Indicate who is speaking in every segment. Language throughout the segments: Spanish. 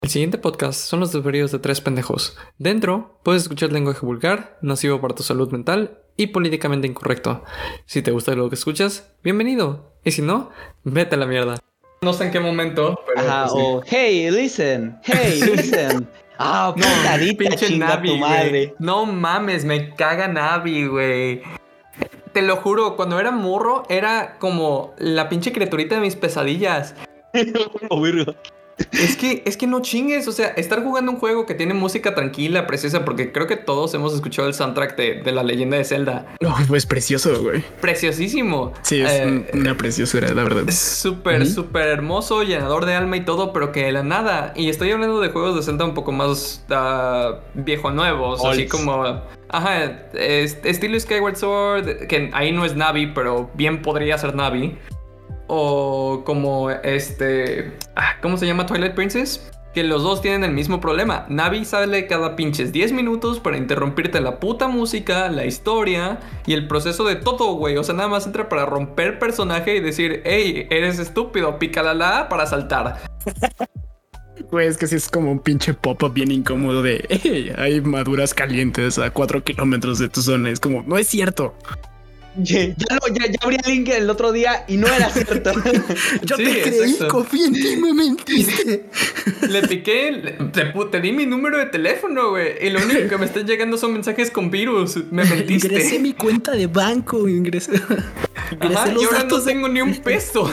Speaker 1: El siguiente podcast son los desvaríos de tres pendejos. Dentro puedes escuchar lenguaje vulgar, nocivo para tu salud mental y políticamente incorrecto. Si te gusta lo que escuchas, bienvenido. Y si no, vete a la mierda. No sé en qué momento, pero...
Speaker 2: Ajá,
Speaker 1: pues, sí.
Speaker 2: o hey, listen. Ah, putadita,
Speaker 1: Pinche
Speaker 2: chinga
Speaker 1: Navi,
Speaker 2: tu madre.
Speaker 1: güey. No mames, me caga Navi, güey. Te lo juro, cuando era morro, era como la pinche criaturita de mis pesadillas.
Speaker 2: Oh, virgo.
Speaker 1: Es que no chingues, o sea, estar jugando un juego que tiene música tranquila, preciosa, porque creo que todos hemos escuchado el soundtrack de La Leyenda de Zelda.
Speaker 3: No, pues precioso, güey.
Speaker 1: Preciosísimo.
Speaker 3: Sí, es una preciosura, la verdad.
Speaker 1: Es súper, súper hermoso, llenador de alma y todo, pero que de la nada. Y estoy hablando de juegos de Zelda un poco más viejo nuevos, así como... Ajá, estilo Skyward Sword, que ahí no es Navi, pero bien podría ser Navi. O como ¿cómo se llama? Twilight Princess. Que los dos tienen el mismo problema. Navi sale cada pinches 10 minutos para interrumpirte la puta música, la historia y el proceso de todo, güey. O sea, nada más entra para romper personaje y decir, hey, eres estúpido, pícala la para saltar.
Speaker 3: Güey, es que sí es como un pinche pop-up bien incómodo de hey, hay maduras calientes a 4 kilómetros de tu zona. Es como, no es cierto.
Speaker 2: Ya abrí el link el otro día y no era cierto.
Speaker 3: Yo
Speaker 1: Sí,
Speaker 3: te creí,
Speaker 1: exacto.
Speaker 3: confía en ti, me mentiste.
Speaker 1: Le piqué, te di mi número de teléfono, güey. Y lo único que me están llegando son mensajes con virus. Me mentiste.
Speaker 3: Ingresé mi cuenta de banco, ingresé
Speaker 1: Ajá, y
Speaker 3: los
Speaker 1: ahora no
Speaker 3: datos de...
Speaker 1: tengo ni un peso.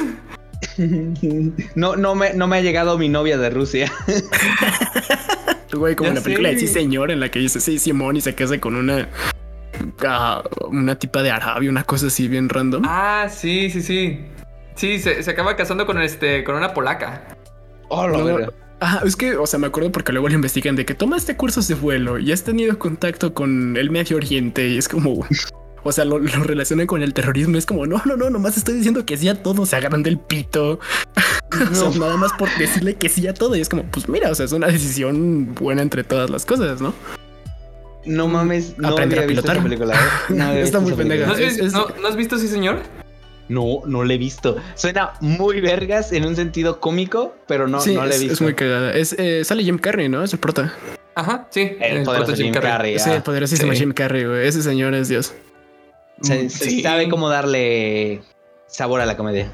Speaker 2: No me ha llegado mi novia de Rusia.
Speaker 3: Güey, como
Speaker 1: Ya
Speaker 3: en la película
Speaker 1: sé.
Speaker 3: de Sí Señor, en la que dice sí, Simón y se casa con una tipa de Arabia, una cosa así bien random.
Speaker 1: Ah, sí. Sí, se acaba casando con una polaca.
Speaker 2: Oh, la
Speaker 3: No,
Speaker 2: verga.
Speaker 3: es que, o sea, me acuerdo porque luego le investigan de que tomaste cursos de vuelo y has tenido contacto con el Medio Oriente y es como, o sea, lo relacionan con el terrorismo. Es como, no, nomás estoy diciendo que sí a todo, se agarran del pito. O sea, nada más por decirle que sí a todo. Y es como, pues mira, o sea, es una decisión buena entre todas las cosas, ¿no?
Speaker 2: No mames, no
Speaker 3: Aprender
Speaker 2: había
Speaker 3: a
Speaker 2: visto
Speaker 3: pilotar.
Speaker 2: esa película. No había
Speaker 3: Está
Speaker 2: visto
Speaker 3: muy
Speaker 2: esa película.
Speaker 3: pendeja.
Speaker 1: ¿No has visto Sí, señor?
Speaker 2: No la he visto. Suena muy vergas en un sentido cómico, pero no la he visto.
Speaker 3: Es muy cagada. Sale Jim Carrey, ¿no? Es el prota.
Speaker 1: Ajá, sí.
Speaker 2: El poderoso
Speaker 1: prota
Speaker 2: Jim Carrey.
Speaker 3: Sí, el poderosísimo
Speaker 1: Sí.
Speaker 3: Jim Carrey, güey. Ese señor es Dios.
Speaker 2: Se
Speaker 1: Sí.
Speaker 2: sabe cómo darle sabor a la comedia.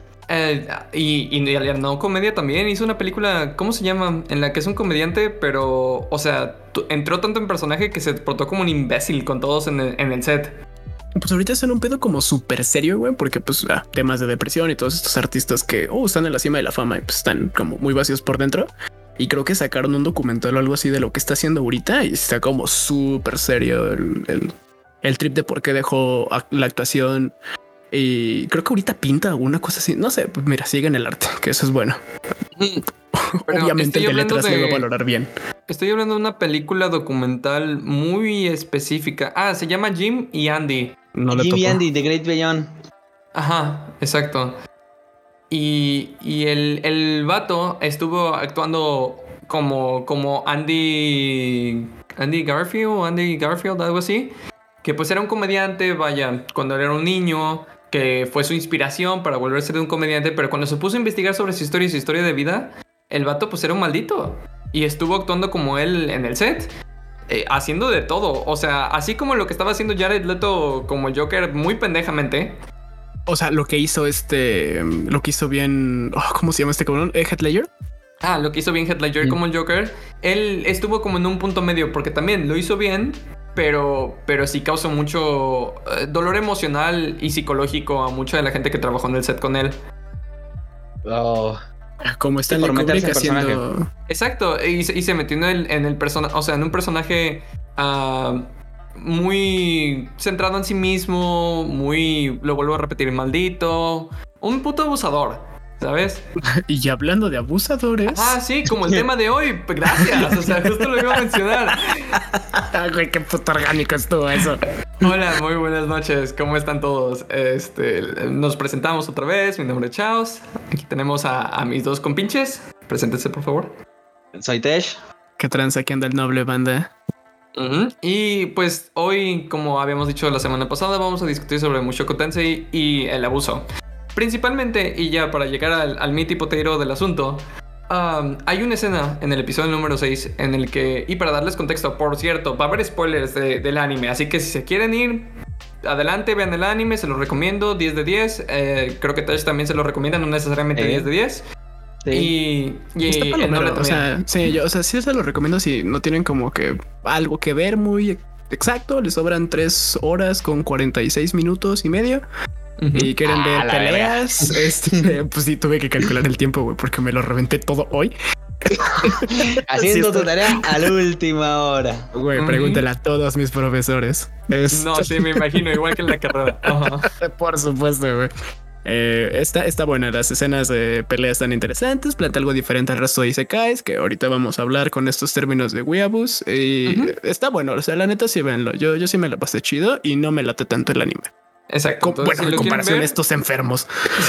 Speaker 1: Y no comedia también. Hizo una película, ¿cómo se llama? En la que es un comediante, pero, o sea, entró tanto en personaje que se portó como un imbécil con todos en el set.
Speaker 3: Pues ahorita es en un pedo como súper serio, güey, porque pues temas de depresión y todos estos artistas que están en la cima de la fama y pues están como muy vacíos por dentro. Y creo que sacaron un documental o algo así de lo que está haciendo ahorita y está como súper serio el trip de por qué dejó la actuación. Y creo que ahorita pinta una cosa así. No sé, pues mira, sigue en el arte, que eso es bueno.
Speaker 1: Pero
Speaker 3: Obviamente
Speaker 1: estoy
Speaker 3: el de
Speaker 1: hablando
Speaker 3: letras le va a valorar bien.
Speaker 1: Estoy hablando de una película documental muy específica. Ah, se llama Jim y Andy.
Speaker 3: No le
Speaker 2: Jimmy
Speaker 3: tocó.
Speaker 2: Andy, The Great Beyond.
Speaker 1: Ajá, exacto. Y el vato estuvo actuando como Andy Garfield, algo así. Que pues era un comediante, vaya, cuando él era un niño, que fue su inspiración para volverse de un comediante, pero cuando se puso a investigar sobre su historia y su historia de vida, el vato pues era un maldito. Y estuvo actuando como él en el set. Haciendo de todo. O sea, así como lo que estaba haciendo Jared Leto como el Joker muy pendejamente.
Speaker 3: O sea, lo que hizo lo que hizo bien. ¿Cómo se llama este cabrón? Heath Ledger.
Speaker 1: Lo que hizo bien Heath Ledger como el Joker. Él estuvo como en un punto medio porque también lo hizo bien, pero sí causó mucho dolor emocional y psicológico a mucha de la gente que trabajó en el set con él.
Speaker 2: Oh.
Speaker 3: Como está
Speaker 2: Sí, por
Speaker 3: en
Speaker 2: meterse en
Speaker 3: haciendo.
Speaker 1: Exacto, y se metió en el personaje, o sea, en un personaje muy centrado en sí mismo, lo vuelvo a repetir, maldito, un puto abusador, ¿sabes?
Speaker 3: Y hablando de abusadores.
Speaker 1: Sí, como el tema de hoy, pues, gracias, o sea, justo lo iba a mencionar.
Speaker 3: Güey, qué puto orgánico estuvo eso.
Speaker 1: Hola, muy buenas noches, ¿cómo están todos? Nos presentamos otra vez, mi nombre es Chaos, aquí tenemos a mis dos compinches, preséntense por favor.
Speaker 2: Soy Tesh.
Speaker 3: Qué tranza que anda el noble banda.
Speaker 1: Y pues hoy, como habíamos dicho la semana pasada, vamos a discutir sobre Mushoku Tensei y el abuso. Principalmente, y ya para llegar al meat y potato del asunto, hay una escena en el episodio número 6 en el que, y para darles contexto, por cierto, va a haber spoilers del anime, así que si se quieren ir, adelante, vean el anime, se los recomiendo, 10 de 10. Creo que Tash también se lo recomienda, no necesariamente 10 de 10. Sí. Y
Speaker 3: el Noble también. O sea, sí, sí se lo recomiendo si no tienen como que algo que ver muy exacto, les sobran 3 horas con 46 minutos y medio. Y quieren ver peleas. Pues sí, tuve que calcular el tiempo, güey, porque me lo reventé todo hoy.
Speaker 2: Haciendo tu tarea a la última hora.
Speaker 3: Güey, pregúntale a todos mis profesores.
Speaker 1: No, sí, me imagino, igual que en la carrera.
Speaker 3: Por supuesto, güey. Está buena, las escenas de pelea están interesantes, plantea algo diferente al resto de Isekais, que ahorita vamos a hablar con estos términos de weeaboo. Y está bueno, o sea, la neta sí véanlo. Yo sí me la pasé chido y no me late tanto el anime.
Speaker 1: Exacto.
Speaker 3: Entonces, bueno, en comparación a estos enfermos.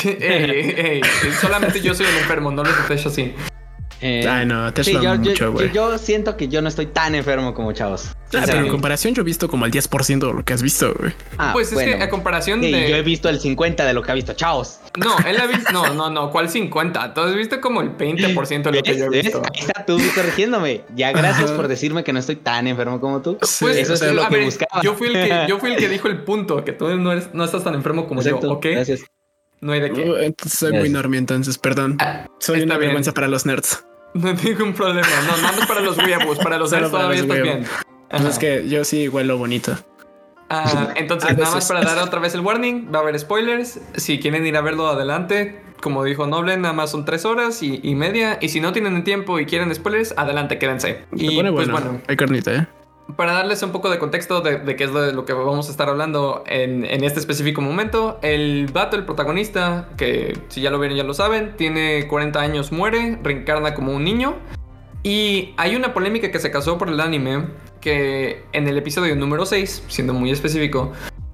Speaker 1: Solamente yo soy el enfermo, no los escucho así.
Speaker 3: Ay, no, te mucho, güey.
Speaker 2: Yo siento que yo no estoy tan enfermo como chavos.
Speaker 3: Pero en comparación yo he visto como el 10% de lo que has visto, güey.
Speaker 1: Pues es que a comparación de...
Speaker 2: Yo he visto el 50% de lo que ha visto chavos.
Speaker 1: No, él ha visto... No, ¿cuál 50? Tú has visto como el 20% de lo que yo he visto.
Speaker 2: Ahí está tú corrigiéndome. Ya, gracias por decirme que no estoy tan enfermo como tú.
Speaker 1: Pues eso es lo que buscaba. Yo fui el que dijo el punto, que tú no estás tan enfermo como yo, ¿ok?
Speaker 2: Gracias.
Speaker 1: No hay de qué.
Speaker 3: Entonces soy muy normie, entonces, perdón. Soy una vergüenza para los nerds.
Speaker 1: No hay ningún problema. No es para los weeaboos, para los nerds todavía estás bien.
Speaker 3: Es que yo sí huelo bonito.
Speaker 1: Entonces, nada más para dar otra vez el warning, va a haber spoilers. Si quieren ir a verlo, adelante. Como dijo Noble, nada más son 3 horas y media. Y si no tienen el tiempo y quieren spoilers, adelante, quédense.
Speaker 3: Y pues bueno, hay carnita,
Speaker 1: Para darles un poco de contexto de qué es de lo que vamos a estar hablando en este específico momento, el vato, el protagonista, que si ya lo vieron ya lo saben, tiene 40 años, muere, reencarna como un niño. Y hay una polémica que se causó por el anime, que en el episodio número 6, siendo muy específico,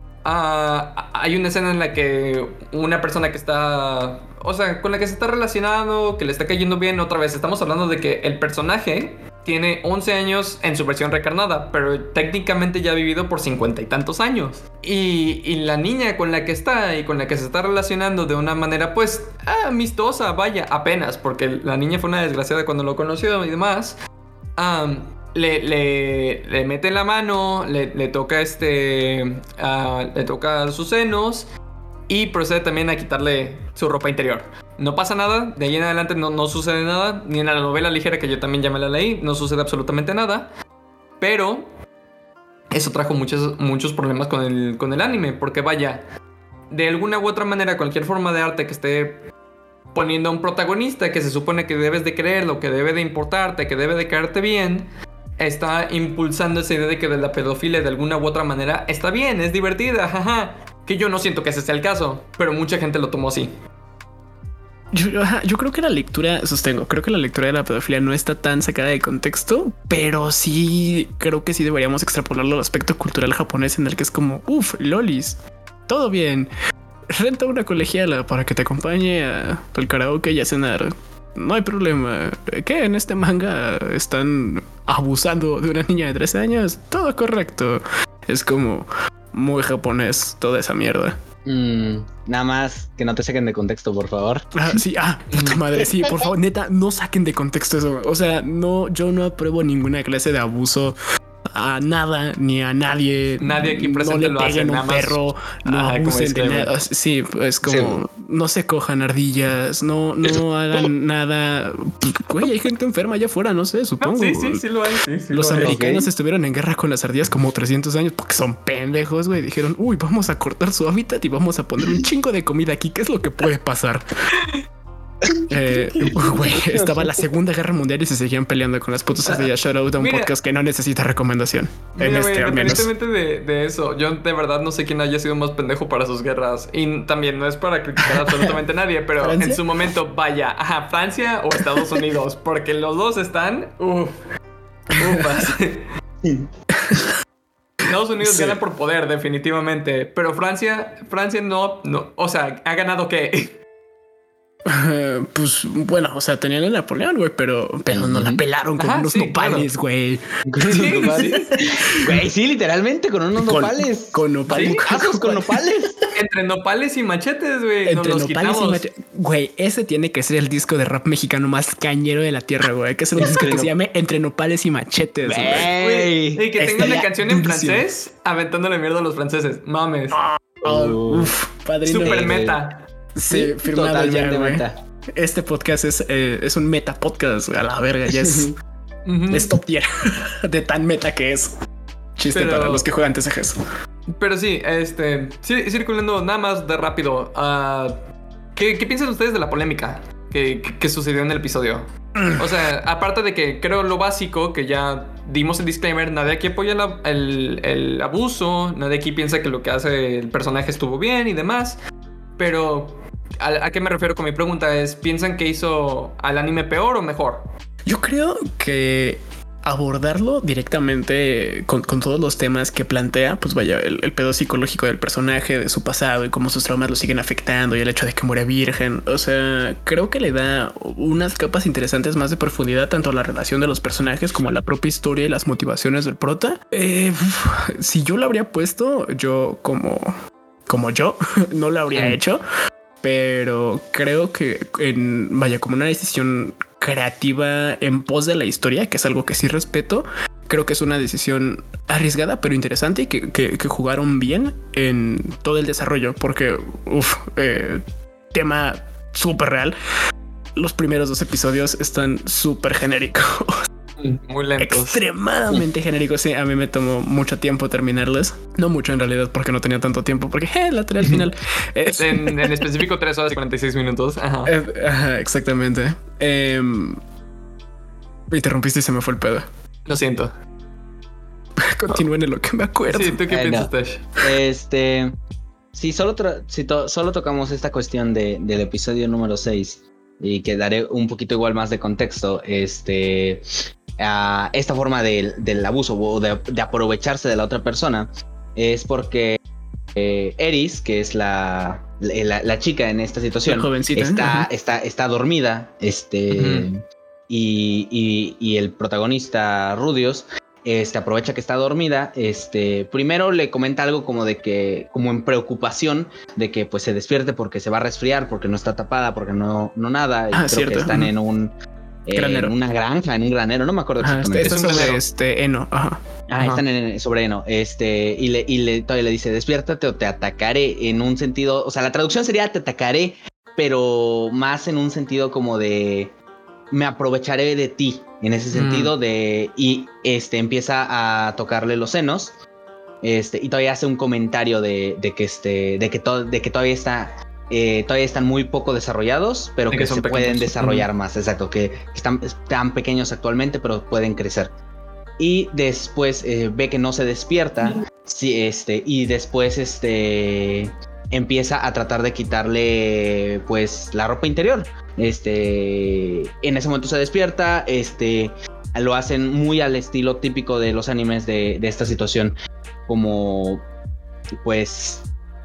Speaker 1: hay una escena en la que una persona que está... O sea, con la que se está relacionando, que le está cayendo bien, otra vez estamos hablando de que el personaje tiene 11 años en su versión reencarnada, pero técnicamente ya ha vivido por 50 y tantos años. Y la niña con la que está y con la que se está relacionando de una manera pues amistosa, vaya, apenas, porque la niña fue una desgraciada cuando lo conoció y demás, le mete la mano, le toca le toca sus senos y procede también a quitarle su ropa interior. No pasa nada, de ahí en adelante no sucede nada, ni en la novela ligera que yo también ya me la leí, no sucede absolutamente nada. Pero eso trajo muchos problemas con el anime, porque vaya, de alguna u otra manera, cualquier forma de arte que esté poniendo a un protagonista que se supone que debes de creerlo, que debe de importarte, que debe de caerte bien, está impulsando esa idea de que de la pedofilia de alguna u otra manera está bien, es divertida, jaja. Que yo no siento que ese sea el caso, pero mucha gente lo tomó así.
Speaker 3: Yo creo que la lectura, creo que la lectura de la pedofilia no está tan sacada de contexto, pero sí creo que sí deberíamos extrapolarlo al aspecto cultural japonés en el que es como, lolis, todo bien, renta una colegiala para que te acompañe al karaoke y a cenar. No hay problema. ¿Qué? En este manga están abusando de una niña de 13 años. Todo correcto. Es como muy japonés toda esa mierda.
Speaker 2: Nada más que no te saquen de contexto, por favor.
Speaker 3: Sí, puta madre, sí, por favor, neta, no saquen de contexto eso. O sea, yo no apruebo ninguna clase de abuso a nada ni a nadie.
Speaker 1: Nadie aquí presente
Speaker 3: no le peguen a un perro, no abusen de nada. Sí, es como no se cojan ardillas, no hagan nada. Güey, hay gente enferma allá afuera, no sé, supongo.
Speaker 1: Sí lo hay. Sí,
Speaker 3: los americanos estuvieron en guerra con las ardillas como 300 años porque son pendejos, güey. Dijeron, vamos a cortar su hábitat y vamos a poner un chingo de comida aquí. ¿Qué es lo que puede pasar? Güey, estaba la Segunda Guerra Mundial y se seguían peleando con las putas ardillas. Shout out a un podcast que no necesita recomendación.
Speaker 1: Independientemente de eso, yo de verdad no sé quién haya sido más pendejo para sus guerras. Y también no es para criticar a absolutamente nadie, pero ¿Francia? En su momento, vaya, Francia o Estados Unidos, porque los dos están Estados Unidos gana por poder, definitivamente. Pero Francia no, o sea, ¿ha ganado qué?
Speaker 3: Pues bueno, o sea, tenían a Napoleón, güey, pero no la pelaron con unos nopales, güey.
Speaker 2: Güey, sí, literalmente con unos nopales.
Speaker 3: Con nopales.
Speaker 2: Con nopales.
Speaker 1: entre nopales y machetes, güey.
Speaker 3: Entre nopales y machetes. Güey, ese tiene que ser el disco de rap mexicano más cañero de la tierra, güey. Que es un disco que se llame Entre nopales y machetes, güey.
Speaker 1: Y que tenga una canción en francés aventándole mierda a los franceses. Mames.
Speaker 3: Padrino.
Speaker 1: Super meta.
Speaker 3: Sí, firmado ya, güey. Este podcast es un meta podcast, a la verga. Ya es top tier de tan meta que es. Chiste para los que juegan TCGs.
Speaker 1: Pero sí, circulando nada más de rápido. ¿Qué piensan ustedes de la polémica que sucedió en el episodio? O sea, aparte de que creo lo básico, que ya dimos el disclaimer, nadie aquí apoya el abuso, nadie aquí piensa que lo que hace el personaje estuvo bien y demás. Pero, ¿a qué me refiero con mi pregunta? ¿Piensan que hizo al anime peor o mejor?
Speaker 3: Yo creo que abordarlo directamente con todos los temas que plantea, pues vaya, el pedo psicológico del personaje, de su pasado y cómo sus traumas lo siguen afectando y el hecho de que muere virgen. O sea, creo que le da unas capas interesantes más de profundidad tanto a la relación de los personajes como a la propia historia y las motivaciones del prota. Si yo lo habría puesto, yo como yo no lo habría hecho, pero creo que como una decisión creativa en pos de la historia, que es algo que sí respeto, creo que es una decisión arriesgada pero interesante y que jugaron bien en todo el desarrollo, porque tema súper real. Los primeros 2 episodios están súper genéricos.
Speaker 1: Muy lentos.
Speaker 3: Extremadamente genéricos. Sí, a mí me tomó mucho tiempo terminarlos. No mucho en realidad, porque no tenía tanto tiempo, porque la tarea al final.
Speaker 1: En específico 3 horas y 46 minutos.
Speaker 3: Ajá, exactamente. Y te rompiste y se me fue el pedo.
Speaker 1: Lo siento.
Speaker 3: Continúen en lo que me acuerdo.
Speaker 1: Sí, ¿tú qué piensas, Tash?
Speaker 2: Sí, solo tocamos esta cuestión del episodio número 6 y que daré un poquito igual más de contexto. Esta forma del abuso o de aprovecharse de la otra persona es porque Eris, que es la chica en esta situación,
Speaker 3: la jovencita,
Speaker 2: está dormida, y el protagonista Rudios aprovecha que está dormida, primero le comenta algo como en preocupación de que pues se despierte porque se va a resfriar, porque no está tapada, porque no nada, y creo
Speaker 3: cierto.
Speaker 2: que están en un granero. En una granja, en un granero, no me acuerdo exactamente.
Speaker 3: Esto es sobre Eno.
Speaker 2: Están sobre Eno, y todavía le dice, despiértate o te atacaré, en un sentido, o sea, la traducción sería te atacaré, pero más en un sentido como de me aprovecharé de ti, en ese sentido y empieza a tocarle los senos, y todavía hace un comentario de que todavía están muy poco desarrollados, pero que se pueden desarrollar más. Exacto, que están pequeños actualmente, pero pueden crecer. Y después ve que no se despierta, y después empieza a tratar de quitarle pues la ropa interior. En ese momento se despierta, lo hacen muy al estilo típico de los animes de esta situación, como pues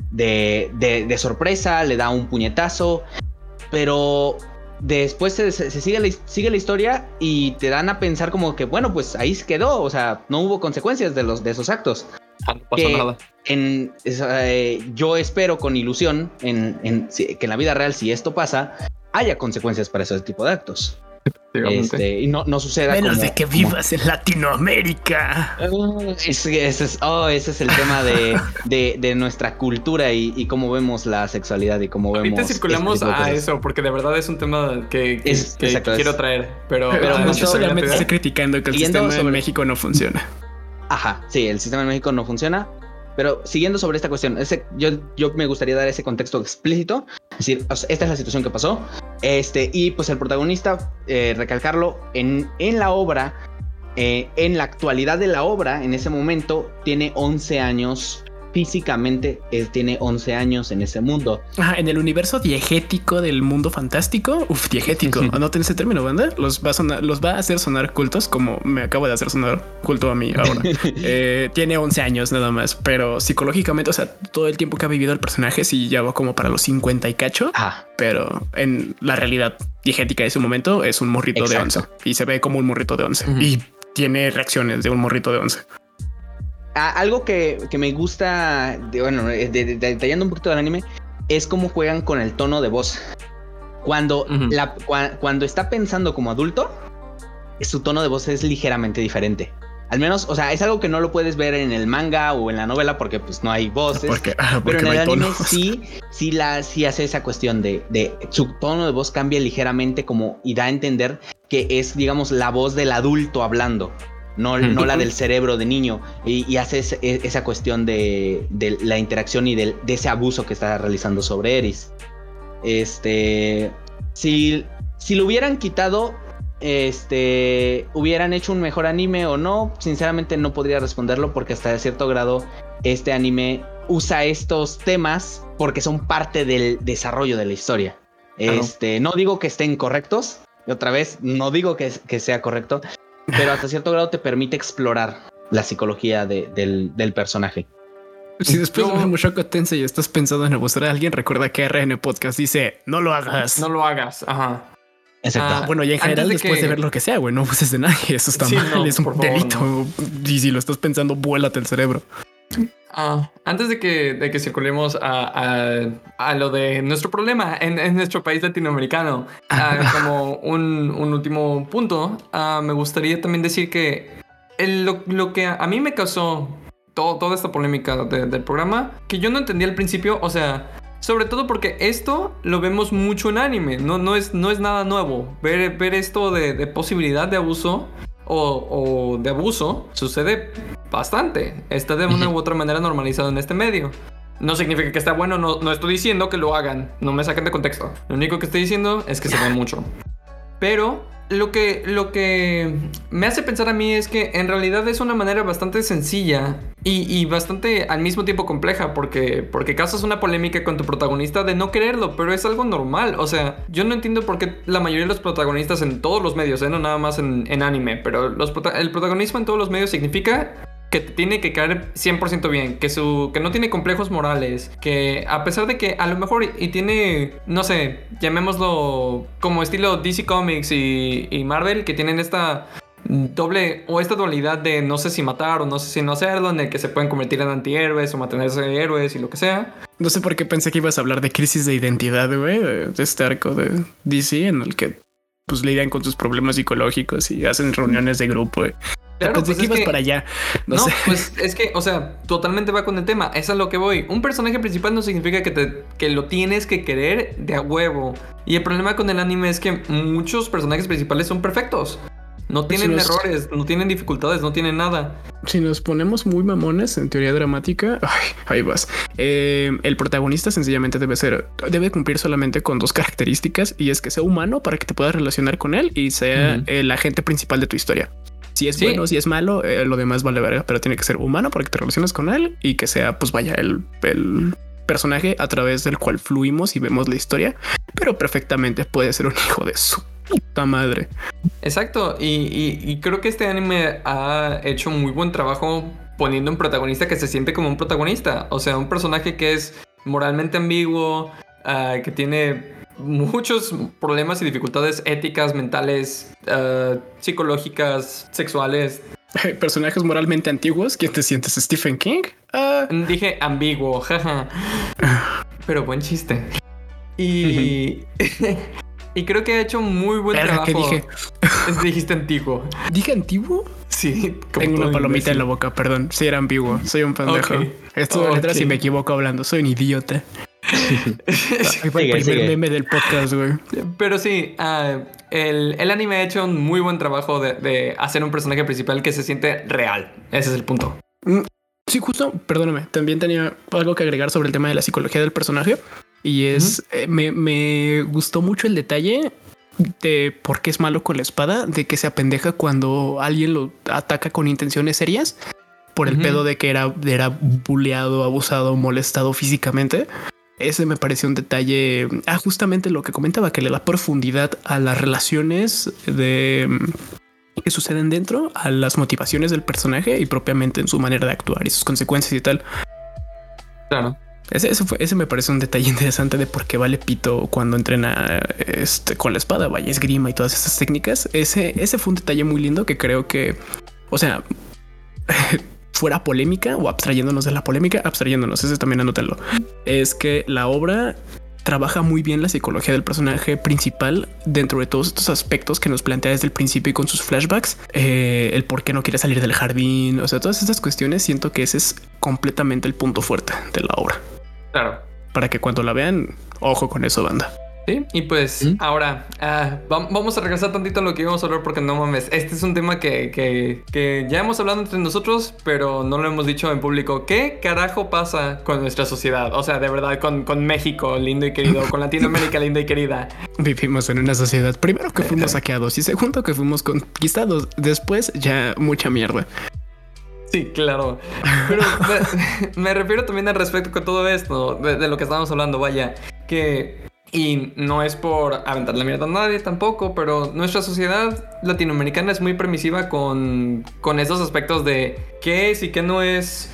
Speaker 2: de sorpresa, le da un puñetazo, pero después se sigue la historia y te dan a pensar como que bueno, pues ahí se quedó, o sea, no hubo consecuencias de esos actos.
Speaker 1: No pasó nada.
Speaker 2: Yo espero con ilusión que en la vida real, si esto pasa, haya consecuencias para ese tipo de actos. Y no suceda
Speaker 3: menos de que vivas en Latinoamérica.
Speaker 2: Ese es el tema de nuestra cultura y cómo vemos la sexualidad y cómo vemos.
Speaker 1: Ahorita circulamos a eso, porque de verdad es un tema que quiero traer. Pero
Speaker 3: yo solamente estoy criticando que el sistema en México no funciona.
Speaker 2: Ajá, sí, el sistema en México no funciona. Pero siguiendo sobre esta cuestión, yo me gustaría dar ese contexto explícito. Es decir, esta es la situación que pasó. Y pues el protagonista, recalcarlo, en la obra, en la actualidad de la obra, en ese momento, tiene 11 años. Físicamente, tiene 11 años en ese mundo.
Speaker 3: En el universo diegético del mundo fantástico. Diegético. Anoten ese término, banda. Los va a hacer sonar cultos, como me acabo de hacer sonar culto a mí ahora. Tiene 11 años nada más, pero psicológicamente, o sea, todo el tiempo que ha vivido el personaje sí ya va como para los 50 y cacho. Pero en la realidad diegética de ese momento es un morrito de 11 y se ve como un morrito de 11 y tiene reacciones de un morrito de 11.
Speaker 2: algo que me gusta, detallando un poquito del anime, es cómo juegan con el tono de voz. Cuando, cuando está pensando como adulto, su tono de voz es ligeramente diferente. Al menos, o sea, es algo que no lo puedes ver en el manga o en la novela porque pues no hay voces. Pero en el anime sí hace esa cuestión de su tono de voz cambia ligeramente como y da a entender que es, digamos, la voz del adulto hablando, no la del cerebro de niño. Y hace esa cuestión de la interacción y de ese abuso que está realizando sobre Eris. Si lo hubieran quitado, hubieran hecho un mejor anime o no, sinceramente no podría responderlo porque hasta cierto grado este anime usa estos temas porque son parte del desarrollo de la historia. No digo que estén correctos, y otra vez no digo que sea correcto, pero hasta cierto grado te permite explorar la psicología del personaje.
Speaker 3: Si después de ver Mushoku Tensei estás pensando en abusar a alguien, recuerda que RN Podcast dice no lo hagas.
Speaker 1: No lo hagas, ajá.
Speaker 2: Exacto.
Speaker 3: Bueno, y en general después de ver lo que sea, güey, no abuses de nadie. Eso está mal, es un delito. No. Y si lo estás pensando, vuélate el cerebro.
Speaker 1: Antes de que circulemos a lo de nuestro problema en nuestro país latinoamericano, como un último punto, me gustaría también decir que lo que a mí me causó toda esta polémica del programa, que yo no entendía al principio, o sea, sobre todo porque esto lo vemos mucho en anime, no es nada nuevo. Ver esto de posibilidad de abuso o de abuso sucede bastante. Está de una u otra manera normalizado en este medio. No significa que está bueno, no estoy diciendo que lo hagan, no me saquen de contexto. Lo único que estoy diciendo es que se ve mucho. Pero lo que me hace pensar a mí es que en realidad es una manera bastante sencilla y bastante al mismo tiempo compleja porque causas una polémica con tu protagonista de no quererlo, pero es algo normal. O sea, yo no entiendo por qué la mayoría de los protagonistas en todos los medios, no nada más en anime, pero el protagonismo en todos los medios significa que te tiene que caer 100% bien, que no tiene complejos morales, que a pesar de que a lo mejor y tiene, no sé, llamémoslo como estilo DC Comics y Marvel, que tienen esta dualidad de no sé si matar o no sé si no hacerlo, en el que se pueden convertir en antihéroes o mantenerse héroes y lo que sea.
Speaker 3: No sé por qué pensé que ibas a hablar de crisis de identidad, güey, de este arco de DC en el que pues lidian con sus problemas psicológicos y hacen reuniones de grupo, güey.
Speaker 1: Claro,
Speaker 3: pensé que ibas para allá. No sé.
Speaker 1: Pues es que, o sea, totalmente va con el tema. Es a lo que voy. Un personaje principal no significa que lo tienes que querer de a huevo. Y el problema con el anime es que muchos personajes principales son perfectos. No tienen errores, no tienen dificultades, no tienen nada.
Speaker 3: Si nos ponemos muy mamones en teoría dramática, ahí vas. El protagonista sencillamente debe cumplir solamente con dos características, y es que sea humano para que te puedas relacionar con él y sea el agente principal de tu historia. Si es bueno, si es malo, lo demás vale verga, pero tiene que ser humano para que te relaciones con él y que sea, pues vaya, el personaje a través del cual fluimos y vemos la historia, pero perfectamente puede ser un hijo de su puta madre.
Speaker 1: Exacto, y creo que este anime ha hecho muy buen trabajo poniendo un protagonista que se siente como un protagonista, o sea, un personaje que es moralmente ambiguo, que tiene muchos problemas y dificultades éticas, mentales, psicológicas, sexuales.
Speaker 3: Personajes moralmente antiguos. ¿Quién te sientes? ¿Stephen King?
Speaker 1: Dije ambiguo, jaja. Pero buen chiste. Y creo que ha hecho muy buen trabajo.
Speaker 3: ¿Qué dije?
Speaker 1: Dijiste antiguo.
Speaker 3: ¿Dije antiguo?
Speaker 1: Sí.
Speaker 3: Tengo una palomita en la boca, perdón. Sí, era ambiguo. Soy un pendejo. Esto de letras y me equivoco hablando. Soy un idiota. El primer meme del podcast, güey.
Speaker 1: Pero sí, el anime ha hecho un muy buen trabajo de hacer un personaje principal que se siente real. Ese es el punto.
Speaker 3: Sí, justo, perdóname. También tenía algo que agregar sobre el tema de la psicología del personaje. Y es, me gustó mucho el detalle de por qué es malo con la espada, de que se apendeja cuando alguien lo ataca con intenciones serias por el pedo de que era buleado, abusado, molestado físicamente. Ese me pareció un detalle, justamente lo que comentaba, que le da profundidad a las relaciones que suceden dentro, a las motivaciones del personaje y propiamente en su manera de actuar y sus consecuencias y tal.
Speaker 1: Claro.
Speaker 3: Ese me parece un detalle interesante de por qué vale pito cuando entrena con la espada, vaya, esgrima y todas esas técnicas. Ese fue un detalle muy lindo que creo que, o sea, fuera polémica o abstrayéndonos de la polémica, ese también anótenlo, es que la obra trabaja muy bien la psicología del personaje principal dentro de todos estos aspectos que nos plantea desde el principio y con sus flashbacks, el por qué no quiere salir del jardín, o sea, todas estas cuestiones. Siento que ese es completamente el punto fuerte de la obra.
Speaker 1: Claro.
Speaker 3: Para que cuando la vean, ojo con eso, banda.
Speaker 1: Sí, y pues ahora vamos a regresar tantito a lo que íbamos a hablar, porque no mames, este es un tema que ya hemos hablado entre nosotros, pero no lo hemos dicho en público. ¿Qué carajo pasa con nuestra sociedad? O sea, de verdad, con México lindo y querido, con Latinoamérica linda y querida.
Speaker 3: Vivimos en una sociedad, primero que fuimos saqueados y segundo que fuimos conquistados, después ya mucha mierda.
Speaker 1: Sí, claro. Pero me refiero también al respecto con todo esto, de lo que estábamos hablando, vaya, que... Y no es por aventar la mierda a nadie tampoco, pero nuestra sociedad latinoamericana es muy permisiva con esos aspectos de qué es y qué no es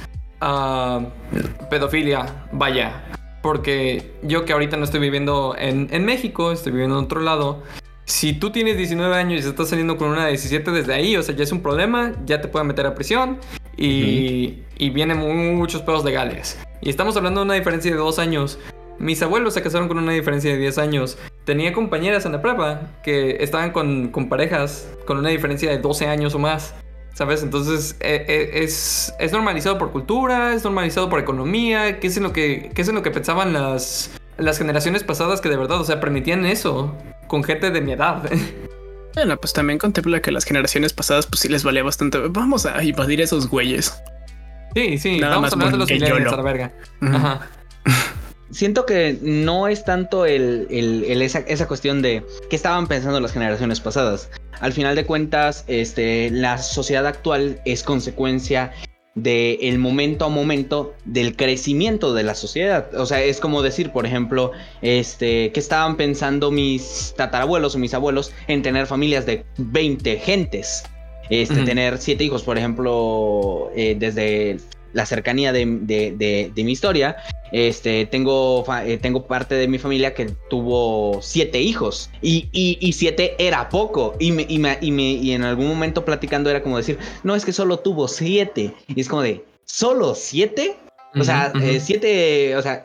Speaker 1: pedofilia, vaya. Porque yo, que ahorita no estoy viviendo en México, estoy viviendo en otro lado. Si tú tienes 19 años y estás saliendo con una de 17 desde ahí, o sea, ya es un problema, ya te pueden meter a prisión y vienen muchos pedos legales. Y estamos hablando de una diferencia de 2 años. Mis abuelos se casaron con una diferencia de 10 años. Tenía compañeras en la prepa que estaban con parejas con una diferencia de 12 años o más, ¿sabes? Entonces es normalizado por cultura, es normalizado por economía. ¿Qué es en lo que pensaban las generaciones pasadas, que de verdad, o sea, permitían eso con gente de mi edad?
Speaker 3: Bueno, pues también contempla que las generaciones pasadas pues sí les valía bastante. Vamos a invadir esos güeyes.
Speaker 1: Sí, nada, vamos a hablar de los millennials a la verga. Ajá.
Speaker 2: Siento que no es tanto esa cuestión de qué estaban pensando las generaciones pasadas. Al final de cuentas, la sociedad actual es consecuencia del momento a momento del crecimiento de la sociedad. O sea, es como decir, por ejemplo, ¿qué estaban pensando mis tatarabuelos o mis abuelos en tener familias de 20 gentes? Tener 7 hijos, por ejemplo, desde la cercanía de mi historia. Tengo parte de mi familia que tuvo 7 hijos y 7 era poco y en algún momento platicando era como decir, no, es que solo tuvo 7 y es como de, ¿solo 7? O sea, 7, o sea,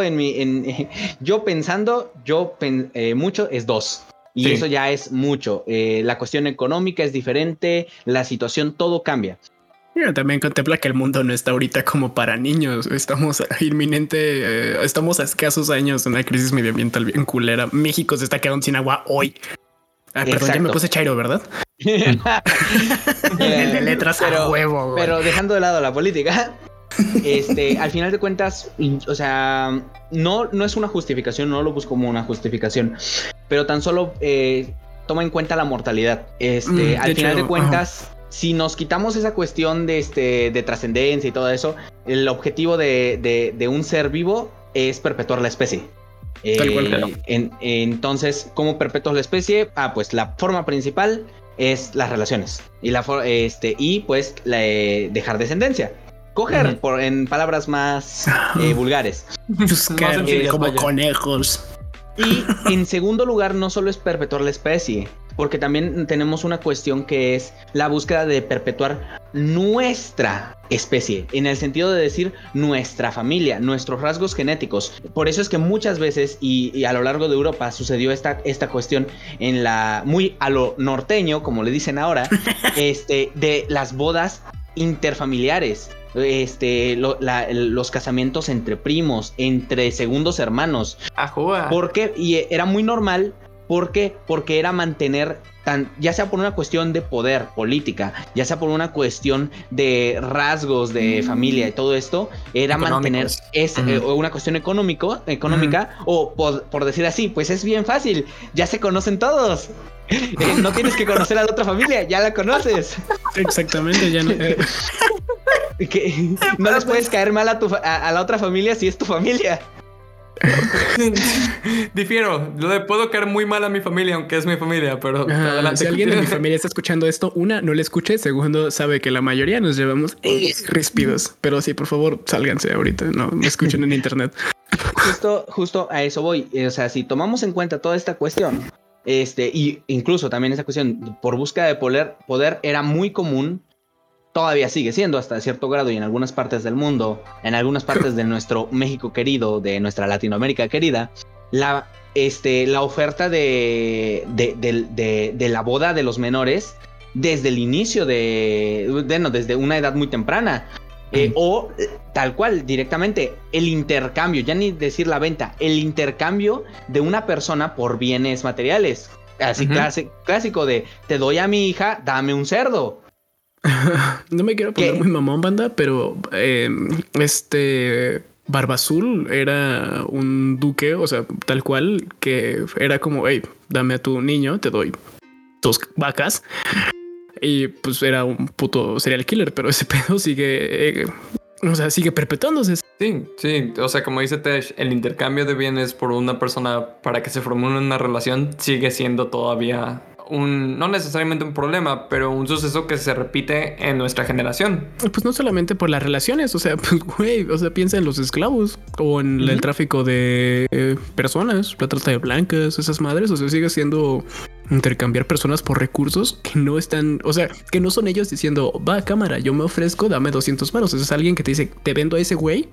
Speaker 2: yo pensando, mucho es 2. Y sí, eso ya es mucho. La cuestión económica es diferente, la situación, todo cambia.
Speaker 3: También contempla que el mundo no está ahorita como para niños. Estamos estamos a escasos años de una crisis medioambiental bien culera. México se está quedando sin agua hoy. Perdón, ya me puse chairo, ¿verdad? El de letras a huevo, güey.
Speaker 2: Pero dejando de lado la política, al final de cuentas, o sea, no es una justificación, no lo busco como una justificación, pero tan solo toma en cuenta la mortalidad. Al final de cuentas, si nos quitamos esa cuestión de trascendencia y todo eso, el objetivo de un ser vivo es perpetuar la especie.
Speaker 3: Tal cual.
Speaker 2: Entonces, ¿cómo perpetuar la especie? Pues la forma principal es las relaciones y pues dejar descendencia. Coger, en palabras más vulgares.
Speaker 3: Buscar como conejos.
Speaker 2: Y en segundo lugar, no solo es perpetuar la especie, porque también tenemos una cuestión que es la búsqueda de perpetuar nuestra especie, en el sentido de decir nuestra familia, nuestros rasgos genéticos. Por eso es que muchas veces, y a lo largo de Europa sucedió esta cuestión muy a lo norteño, como le dicen ahora, de las bodas interfamiliares. Los casamientos entre primos, entre segundos hermanos. Porque era muy normal. ¿Por qué? Porque era mantener, ya sea por una cuestión de poder política, ya sea por una cuestión de rasgos de familia y todo esto, era mantener una cuestión económica, o por decir así, pues es bien fácil, ya se conocen todos. No tienes que conocer a la otra familia, ya la conoces.
Speaker 3: Exactamente, ya no.
Speaker 2: Que no les puedes caer mal a la otra familia si es tu familia.
Speaker 1: Difiero, puedo caer muy mal a mi familia, aunque es mi familia, pero adelante.
Speaker 3: Si alguien de mi familia está escuchando esto, no le escuche, segundo, sabe que la mayoría nos llevamos ríspidos, pero sí, por favor, sálganse ahorita, no me escuchen en internet.
Speaker 2: Justo a eso voy. O sea, si tomamos en cuenta toda esta cuestión, y incluso también esa cuestión por búsqueda de poder, era muy común todavía sigue siendo hasta cierto grado y en algunas partes del mundo, en algunas partes de nuestro México querido, de nuestra Latinoamérica querida, la oferta de la boda de los menores desde el inicio desde una edad muy temprana. O tal cual, directamente, el intercambio, ya ni decir la venta, el intercambio de una persona por bienes materiales. Así clásico de, te doy a mi hija, dame un cerdo.
Speaker 3: No me quiero poner muy mamón, banda, pero Barba Azul era un duque, o sea, tal cual, que era como, hey, dame a tu niño, te doy 2 vacas. Y pues era un puto serial killer, pero ese pedo sigue, sigue perpetuándose.
Speaker 1: Sí. O sea, como dice Tesh, el intercambio de bienes por una persona para que se forme una relación sigue siendo todavía no necesariamente un problema, pero un suceso que se repite en nuestra generación.
Speaker 3: Pues no solamente por las relaciones, o sea, pues güey, o sea, piensa en los esclavos o en el tráfico de personas, la trata de blancas, esas madres, o sea, sigue siendo intercambiar personas por recursos que no están, o sea, que no son ellos diciendo, va, cámara, yo me ofrezco, dame 200 varos. Es alguien que te dice, te vendo a ese güey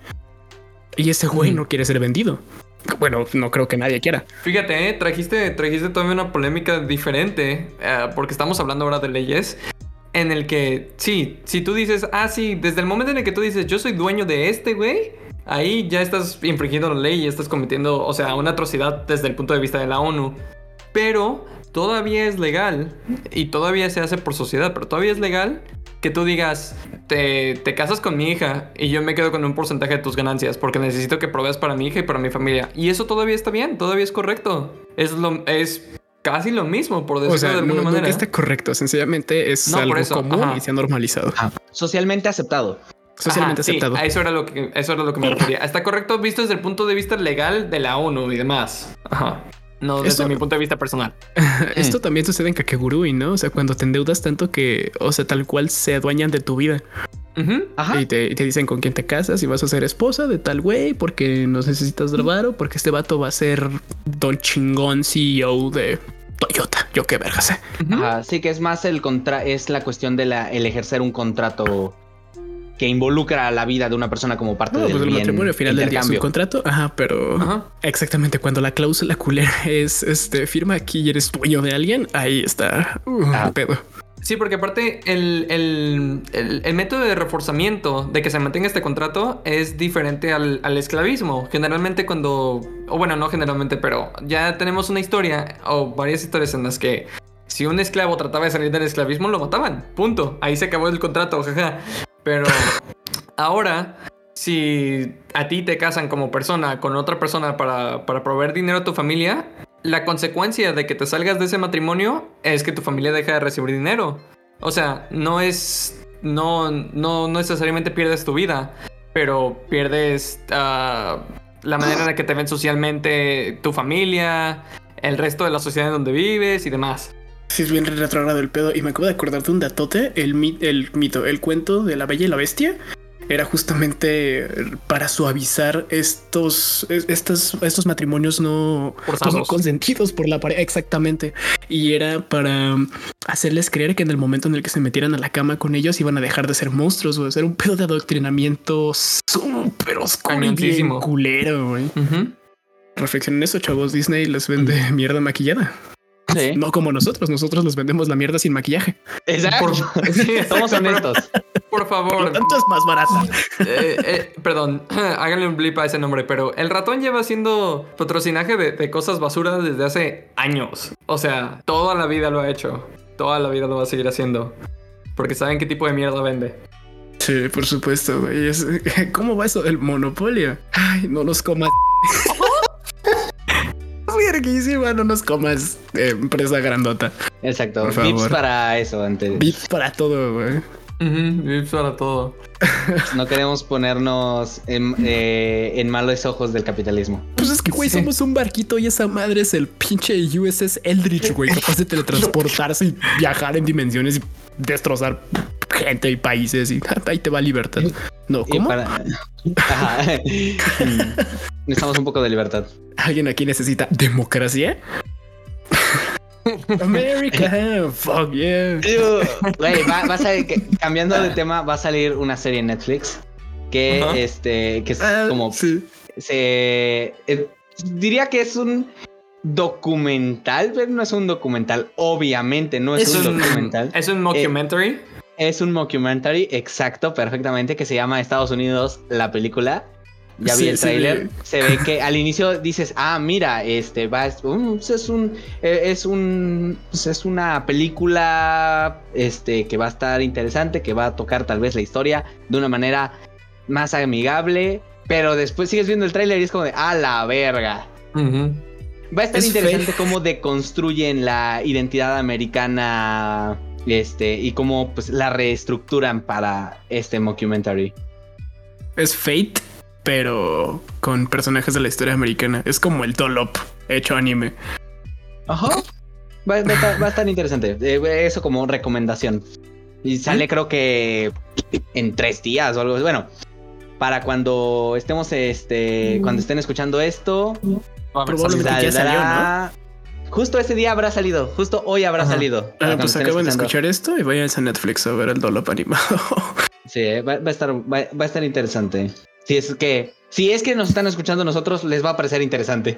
Speaker 3: y ese güey no quiere ser vendido. Bueno, no creo que nadie quiera.
Speaker 1: Fíjate, trajiste todavía una polémica diferente, porque estamos hablando ahora de leyes en el que, sí, si tú dices, desde el momento en el que tú dices, yo soy dueño de este güey, ahí ya estás infringiendo la ley y estás cometiendo, o sea, una atrocidad desde el punto de vista de la ONU. Pero todavía es legal y todavía se hace por sociedad, pero todavía es legal que tú digas, te casas con mi hija y yo me quedo con un porcentaje de tus ganancias porque necesito que proveas para mi hija y para mi familia. Y eso todavía está bien, todavía es correcto. Es casi lo mismo, por decirlo de alguna manera.
Speaker 3: No está correcto, sencillamente es algo común y se ha normalizado.
Speaker 2: Socialmente aceptado.
Speaker 3: Socialmente aceptado.
Speaker 1: Sí, eso era lo que me refería. Está correcto visto desde el punto de vista legal de la ONU y demás. No desde mi punto de vista personal.
Speaker 3: Esto también sucede en Kakegurui, ¿no? O sea, cuando te endeudas tanto que, o sea, tal cual se adueñan de tu vida. Y te dicen con quién te casas y vas a ser esposa de tal güey porque nos necesitas de varo, porque este vato va a ser don chingón CEO de Toyota. Yo qué verga sé.
Speaker 2: Sí, que es más es la cuestión de el ejercer un contrato que involucra la vida de una persona como parte del
Speaker 3: el matrimonio final del día es un contrato. Pero exactamente cuando la cláusula culera es firma aquí y eres dueño de alguien, ahí está pedo.
Speaker 1: Sí, porque aparte el método de reforzamiento de que se mantenga este contrato es diferente al esclavismo. Generalmente no generalmente, pero ya tenemos una historia o varias historias en las que si un esclavo trataba de salir del esclavismo, lo mataban. Punto. Ahí se acabó el contrato, jaja. Pero ahora, si a ti te casan como persona con otra persona para proveer dinero a tu familia, la consecuencia de que te salgas de ese matrimonio es que tu familia deja de recibir dinero. O sea, no necesariamente pierdes tu vida, pero pierdes la manera en la que te ven socialmente tu familia, el resto de la sociedad en donde vives y demás.
Speaker 3: Sí, es bien retrogrado el pedo. Y me acabo de acordar de un datote. El cuento de la Bella y la Bestia era justamente para suavizar estos matrimonios no consentidos por la pareja. Exactamente. Y era para hacerles creer que en el momento en el que se metieran a la cama con ellos iban a dejar de ser monstruos o de ser un pedo de adoctrinamiento súper oscuro y bien culero, güey. Reflexionen eso, chavos. Disney les vende mierda maquillada. Sí. No como nosotros les vendemos la mierda sin maquillaje.
Speaker 2: Exacto. Somos honestos.
Speaker 1: Por favor.
Speaker 3: Por lo tanto es más barata.
Speaker 1: Perdón, háganle un blip a ese nombre, pero el ratón lleva haciendo patrocinaje de cosas basura desde hace años. O sea, toda la vida lo ha hecho. Toda la vida lo va a seguir haciendo. Porque saben qué tipo de mierda vende.
Speaker 3: Sí, por supuesto, güey. ¿Cómo va eso del monopolio? Ay, no nos comas. Verguísima, no nos comas, empresa grandota.
Speaker 2: Exacto, Vips para eso antes.
Speaker 3: Vips para todo, güey.
Speaker 1: Vips para todo.
Speaker 2: No queremos ponernos en malos ojos del capitalismo.
Speaker 3: Pues es que, güey, somos un barquito y esa madre es el pinche USS Eldridge, güey, capaz de teletransportarse y viajar en dimensiones y destrozar gente y países y ahí te va libertad. No, ¿cómo?
Speaker 2: Necesitamos un poco de libertad.
Speaker 3: ¿Alguien aquí necesita democracia? América, fuck yeah.
Speaker 2: Güey, va a salir, cambiando de tema, va a salir una serie en Netflix que que es como diría que es un documental, pero no es un documental. Obviamente no es un documental.
Speaker 1: Es un mockumentary.
Speaker 2: Es un mockumentary, exacto, perfectamente, que se llama Estados Unidos, la película. Ya vi el tráiler. Se ve que al inicio dices, mira, es una película que va a estar interesante, que va a tocar tal vez la historia de una manera más amigable, pero después sigues viendo el tráiler y es como de ¡a la verga! Va a estar interesante cómo deconstruyen la identidad americana y cómo pues la reestructuran para este mockumentary.
Speaker 3: Es Fate, pero con personajes de la historia americana. Es como el Dollop hecho anime.
Speaker 2: Ajá. Va a estar interesante. Eso como recomendación. Y sale creo que en 3 días o algo. Bueno, para cuando estemos cuando estén escuchando esto,
Speaker 3: probablemente ya salió, ¿no?
Speaker 2: Justo ese día habrá salido. Justo hoy habrá salido.
Speaker 3: Pues acaban de escuchar esto y vayan a Netflix a ver el Dollop animado.
Speaker 2: Sí, va a estar interesante. Si es que nos están escuchando nosotros, les va a parecer interesante.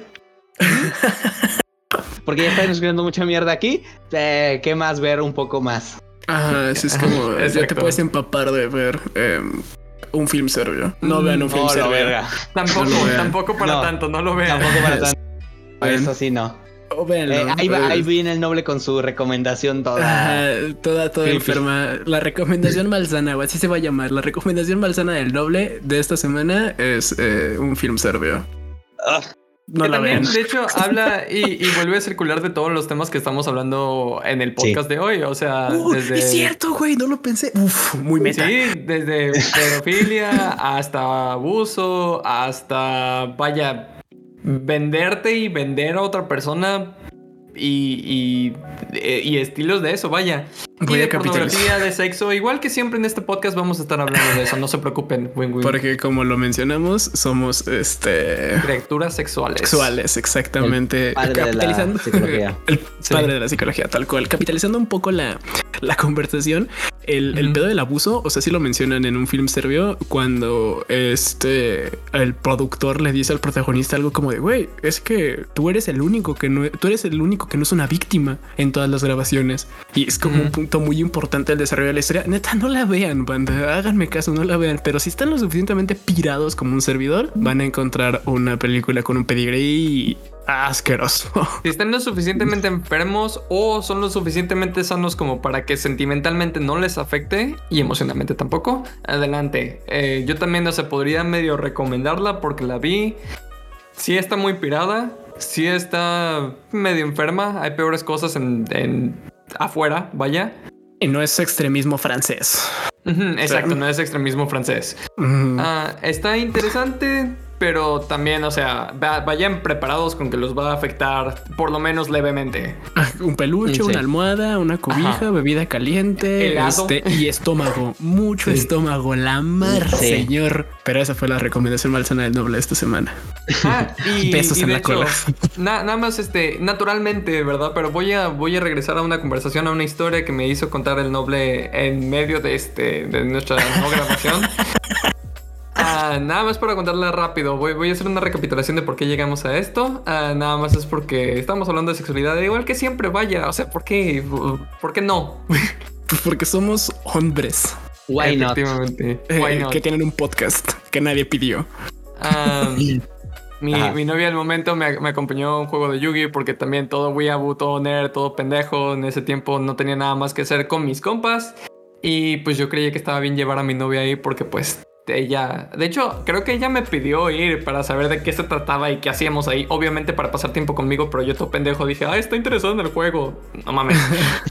Speaker 2: Porque ya están escuchando mucha mierda aquí. ¿Qué más ver un poco más?
Speaker 3: Eso es como ya te puedes empapar de ver un film serbio. No vean un film serbio.
Speaker 2: Verga.
Speaker 1: Tampoco para tanto, no lo vean.
Speaker 2: Tampoco para tanto. Eso sí, no. Ahí viene el noble con su recomendación toda
Speaker 3: enferma. La recomendación malsana, o así se va a llamar. La recomendación malsana del noble de esta semana es un film serbio. No la
Speaker 1: también,
Speaker 3: vean.
Speaker 1: de hecho, habla y vuelve a circular de todos los temas que estamos hablando en el podcast de hoy. O sea, desde...
Speaker 3: Es cierto, güey, no lo pensé. Muy meta.
Speaker 1: Sí, desde pedofilia hasta abuso, hasta, venderte y vender a otra persona y estilos de eso, vaya.
Speaker 3: Voy
Speaker 1: y de
Speaker 3: a capitalizar.
Speaker 1: pornografía, de sexo, igual que siempre en este podcast vamos a estar hablando de eso, no se preocupen.
Speaker 3: Porque como lo mencionamos, somos
Speaker 1: criaturas sexuales.
Speaker 3: Sexuales, exactamente. Capitalizando el padre de la psicología, tal cual. Capitalizando un poco la conversación, el pedo del abuso, o sea, sí lo mencionan en un film serbio cuando el productor le dice al protagonista algo como de, güey, es que tú eres el único que no es una víctima en todas las grabaciones. Y es como un punto muy importante del desarrollo de la historia. Neta, no la vean, banda, háganme caso, no la vean. Pero si están lo suficientemente pirados como un servidor, van a encontrar una película con un pedigrí asqueroso.
Speaker 1: Si están lo suficientemente enfermos o son lo suficientemente sanos como para que sentimentalmente no les afecte y emocionalmente tampoco, adelante. Yo también no se podría medio recomendarla porque la vi. Sí está muy pirada, sí está medio enferma. Hay peores cosas en afuera, vaya.
Speaker 3: Y no es extremismo francés.
Speaker 1: Exacto, no es extremismo francés. Está interesante, pero también, o sea, vayan preparados con que los va a afectar por lo menos levemente.
Speaker 3: Un peluche, una almohada, una cobija, bebida caliente, y estómago. Mucho estómago, la mar, señor. Pero esa fue la recomendación malsana del noble esta semana. Besos en la cola.
Speaker 1: Nada más, naturalmente, ¿verdad? Pero voy a regresar a una conversación, a una historia que me hizo contar el noble en medio de nuestra no grabación. Nada más para contarla rápido. Voy a hacer una recapitulación de por qué llegamos a esto. Nada más es porque estamos hablando de sexualidad, igual que siempre, vaya. O sea, ¿por qué no?
Speaker 3: Pues porque somos hombres.
Speaker 2: Why not?
Speaker 3: Que tienen un podcast que nadie pidió.
Speaker 1: Mi novia al momento me acompañó a un juego de Yu-Gi porque también todo weeaboo, todo nerd, todo pendejo. En ese tiempo no tenía nada más que hacer con mis compas. Y pues yo creía que estaba bien llevar a mi novia ahí porque pues ella... De hecho, creo que ella me pidió ir para saber de qué se trataba y qué hacíamos ahí. Obviamente para pasar tiempo conmigo, pero yo todo pendejo dije, está interesado en el juego. No mames.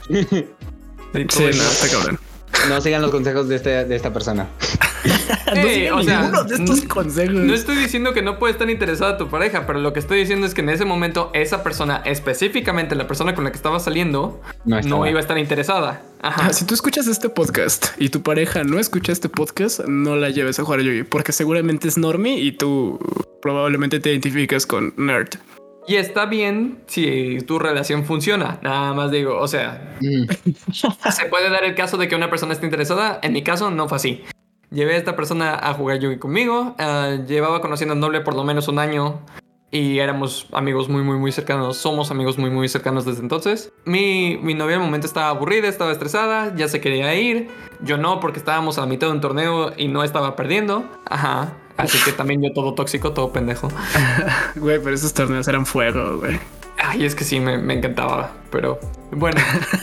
Speaker 3: Está cabrón.
Speaker 2: No sigan los consejos de esta persona.
Speaker 3: No, o sea, ninguno de estos consejos.
Speaker 1: No estoy diciendo que no puede estar interesada tu pareja, pero lo que estoy diciendo es que en ese momento esa persona, específicamente la persona con la que estaba saliendo, no iba a estar interesada. Ajá.
Speaker 3: Si tú escuchas este podcast y tu pareja no escucha este podcast, no la lleves a jugar Yu-Gi, porque seguramente es normie y tú probablemente te identificas con nerd.
Speaker 1: Y está bien si tu relación funciona. Nada más digo, o sea, se puede dar el caso de que una persona esté interesada. En mi caso no fue así. Llevé a esta persona a jugar Yugi conmigo. Llevaba conociendo a Noble por lo menos un año. Y éramos amigos muy, muy, muy cercanos. Somos amigos muy, muy cercanos desde entonces. Mi novia al momento estaba aburrida, estaba estresada. Ya se quería ir. Yo no, porque estábamos a la mitad de un torneo y no estaba perdiendo. Ajá. Así que también yo todo tóxico, todo pendejo.
Speaker 3: Güey, pero esos torneos eran fuego, güey.
Speaker 1: Ay, es que sí, me encantaba. Pero bueno.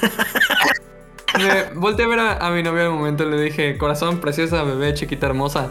Speaker 1: Me volteé a ver a mi novia en un momento y le dije: corazón, preciosa, bebé, chiquita, hermosa.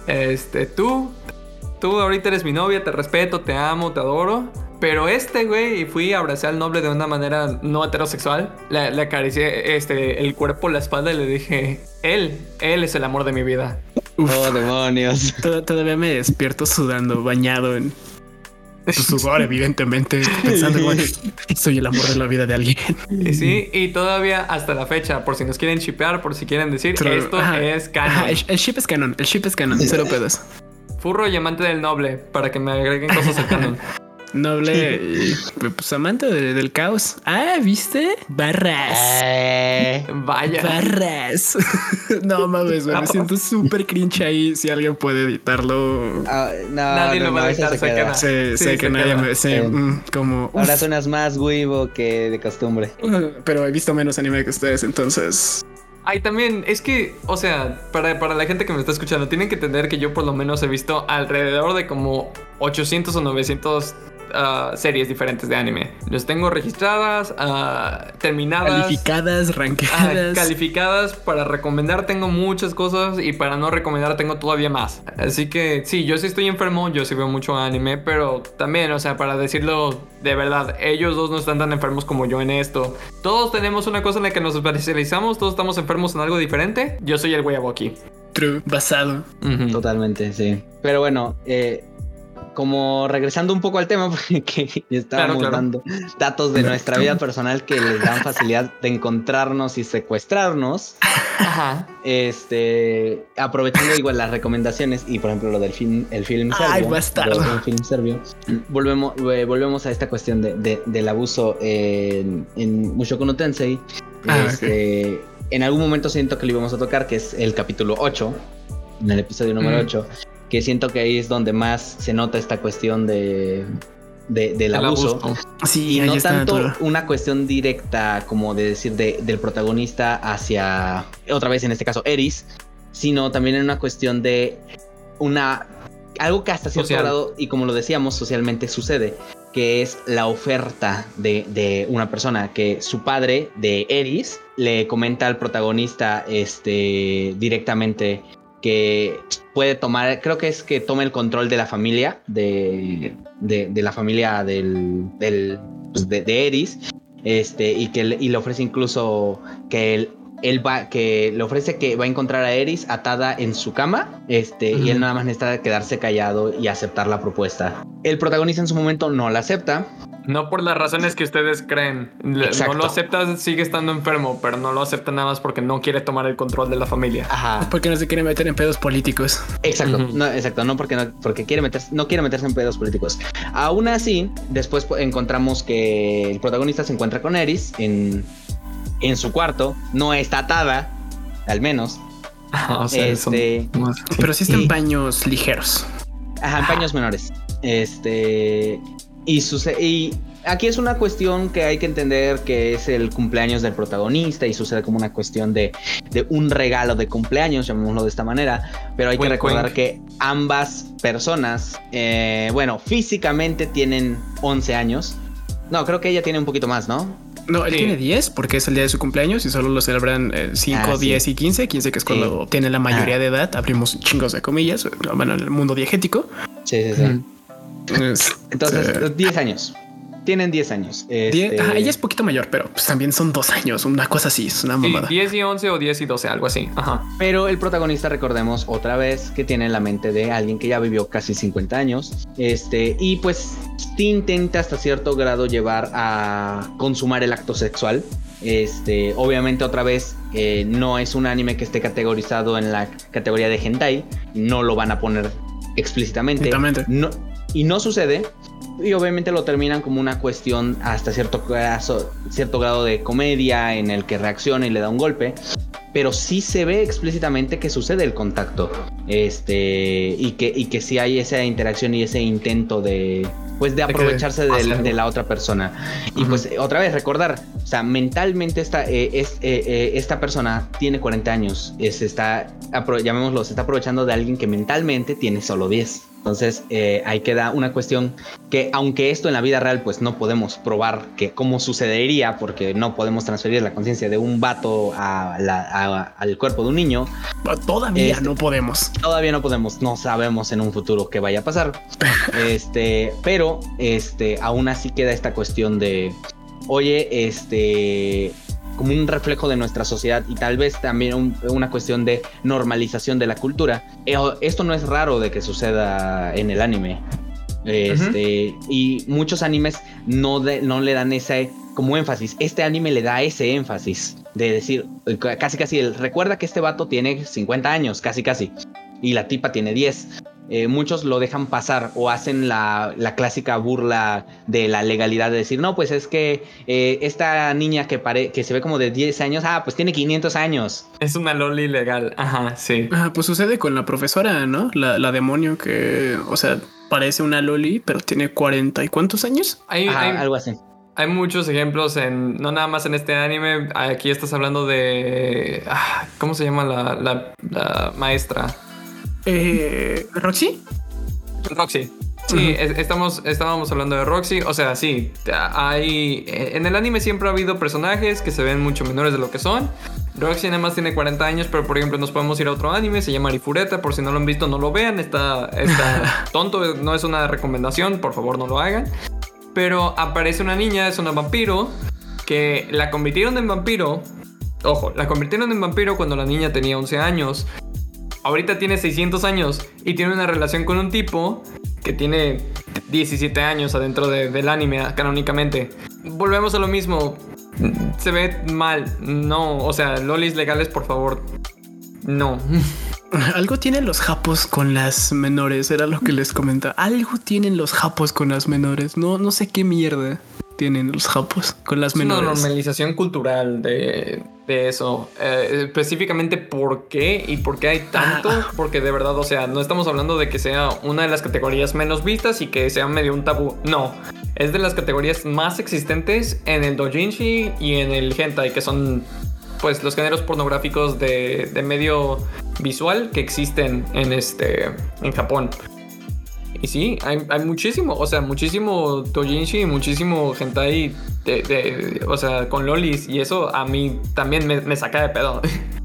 Speaker 1: Tú ahorita eres mi novia, te respeto, te amo, te adoro. Pero güey, fui a abrazar al Noble de una manera no heterosexual. Le acaricié el cuerpo, la espalda y le dije: él es el amor de mi vida.
Speaker 2: Uf. Oh, demonios.
Speaker 3: Todavía me despierto sudando, bañado en sudor, evidentemente, pensando, bueno, soy el amor de la vida de alguien.
Speaker 1: Sí, y todavía hasta la fecha, por si nos quieren shipear, por si quieren decir, esto es canon.
Speaker 3: El ship es canon, cero pedos.
Speaker 1: Furro y amante del Noble, para que me agreguen cosas al canon.
Speaker 3: Noble, pues amante del caos. Ah, ¿viste? Barras.
Speaker 1: Vaya.
Speaker 3: Barras. No mames, güey. Me siento súper cringe ahí. Si alguien puede editarlo.
Speaker 1: Nadie lo va a editar, se queda.
Speaker 3: Sé que nadie me... como...
Speaker 2: Ahora suenas más Weibo que de costumbre.
Speaker 3: Pero he visto menos anime que ustedes, entonces...
Speaker 1: Ay, también, es que, o sea, para la gente que me está escuchando, tienen que entender que yo por lo menos he visto alrededor de como 800 o 900 series diferentes de anime. Los tengo registradas, terminadas,
Speaker 3: calificadas, rankeadas.
Speaker 1: Calificadas. Para recomendar tengo muchas cosas y para no recomendar tengo todavía más. Así que sí, yo sí estoy enfermo, yo sí veo mucho anime, pero también, o sea, para decirlo de verdad, ellos dos no están tan enfermos como yo en esto. Todos tenemos una cosa en la que nos especializamos, todos estamos enfermos en algo diferente. Yo soy el güey aquí.
Speaker 3: True, basado.
Speaker 2: Totalmente, sí. Pero bueno, como regresando un poco al tema, porque estábamos dando datos de nuestra vida personal que les dan facilidad de encontrarnos y secuestrarnos.
Speaker 1: Ajá.
Speaker 2: Aprovechando igual las recomendaciones y por ejemplo lo del el film serbio.
Speaker 3: Ay, bastardo.
Speaker 2: El film serbio. Volvemos a esta cuestión del abuso en Mushoku no Tensei.
Speaker 3: Okay.
Speaker 2: En algún momento siento que lo íbamos a tocar, que es el capítulo 8, en el episodio número 8. Que siento que ahí es donde más se nota esta cuestión del abuso.
Speaker 3: Sí,
Speaker 2: y no tanto una cuestión directa como de decir del protagonista hacia, otra vez en este caso, Eris, sino también en una cuestión de algo que hasta cierto grado, y como lo decíamos, socialmente sucede, que es la oferta de una persona, que su padre de Eris le comenta al protagonista directamente que puede tomar, creo que es que tome el control de la familia, de la familia de Eris, y le ofrece incluso que que le ofrece que va a encontrar a Eris atada en su cama, y él nada más necesita quedarse callado y aceptar la propuesta. El protagonista en su momento no la acepta.
Speaker 1: No por las razones que ustedes creen.
Speaker 2: Exacto.
Speaker 1: No lo acepta, sigue estando enfermo, pero no lo acepta nada más porque no quiere tomar el control de la familia.
Speaker 2: Ajá.
Speaker 3: Porque no se quiere meter en pedos políticos.
Speaker 2: Exacto, no porque no quiere meterse en pedos políticos. Aún así, después encontramos que el protagonista se encuentra con Eris en su cuarto, no está atada, al menos.
Speaker 1: O sea,
Speaker 3: pero sí está en paños ligeros.
Speaker 2: Ajá, en paños menores. Y aquí es una cuestión que hay que entender, que es el cumpleaños del protagonista y sucede como una cuestión de un regalo de cumpleaños, llamémoslo de esta manera, pero hay que recordar que ambas personas, físicamente tienen 11 años. No, creo que ella tiene un poquito más, ¿no?
Speaker 3: No, él tiene 10 porque es el día de su cumpleaños y solo lo celebran 5, 10 y 15. 15 que es cuando tiene la mayoría de edad. Abrimos chingos de comillas. Bueno, en el mundo diegético.
Speaker 2: Sí. Entonces, 10 años. Tienen 10 años.
Speaker 3: Ella es poquito mayor, pero pues también son 2 años. Una cosa así, es una mamada.
Speaker 1: 10 y 11 o 10 y 12, algo así. Ajá.
Speaker 2: Pero el protagonista, recordemos otra vez, que tiene la mente de alguien que ya vivió casi 50 años. Y pues intenta hasta cierto grado llevar a consumar el acto sexual. Obviamente otra vez no es un anime que esté categorizado en la categoría de hentai. No lo van a poner explícitamente. No sucede, y obviamente lo terminan como una cuestión hasta cierto grado de comedia en el que reacciona y le da un golpe, pero sí se ve explícitamente que sucede el contacto, y que sí hay esa interacción y ese intento de aprovecharse de la otra persona. Y pues otra vez recordar, o sea, mentalmente esta persona tiene 40 años, se está aprovechando de alguien que mentalmente tiene solo 10. Entonces ahí queda una cuestión que, aunque esto en la vida real pues no podemos probar que cómo sucedería, porque no podemos transferir la conciencia de un vato al cuerpo de un niño.
Speaker 3: Todavía no podemos.
Speaker 2: Todavía no podemos, no sabemos en un futuro qué vaya a pasar. Pero aún así queda esta cuestión de, oye, como un reflejo de nuestra sociedad y tal vez también una cuestión de normalización de la cultura. Esto no es raro de que suceda en el anime. Y muchos animes no le dan ese como énfasis. Este anime le da ese énfasis de decir, casi recuerda que este vato tiene 50 años, casi, y la tipa tiene 10. Muchos lo dejan pasar o hacen la clásica burla de la legalidad de decir, no, pues es que esta niña que se ve como de 10 años, pues tiene 500 años.
Speaker 1: Es una loli legal, ajá, sí.
Speaker 3: Pues sucede con la profesora, ¿no? La demonio que, o sea, parece una loli, pero tiene 40 y ¿cuántos años?
Speaker 2: Algo así.
Speaker 1: Hay muchos ejemplos no nada más en este anime. Aquí estás hablando de... ¿cómo se llama la maestra?
Speaker 3: ¿Roxy?
Speaker 1: Roxy. Sí, estábamos hablando de Roxy. O sea, sí, en el anime siempre ha habido personajes que se ven mucho menores de lo que son. Roxy nada más tiene 40 años, pero por ejemplo nos podemos ir a otro anime, se llama Arifureta, por si no lo han visto no lo vean, está tonto, no es una recomendación, por favor no lo hagan. Pero aparece una niña, es una vampiro, que la convirtieron en vampiro. Ojo, la convirtieron en vampiro cuando la niña tenía 11 años. Ahorita tiene 600 años y tiene una relación con un tipo que tiene 17 años adentro del anime, canónicamente. Volvemos a lo mismo. Se ve mal. No, o sea, lolis legales, por favor. No.
Speaker 3: Algo tienen los japos con las menores, era lo que les comentaba. Algo tienen los japos con las menores. No sé qué mierda tienen los japos con las menores.
Speaker 1: Una normalización cultural de eso. Específicamente por qué y por qué hay tanto. Porque de verdad, o sea, no estamos hablando de que sea una de las categorías menos vistas y que sea medio un tabú. No, es de las categorías más existentes en el doujinshi y en el hentai, que son pues los géneros pornográficos de medio visual que existen en Japón. Y sí, hay muchísimo, o sea, muchísimo doujinshi y muchísimo hentai o sea, con lolis, y eso a mí también me saca de pedo.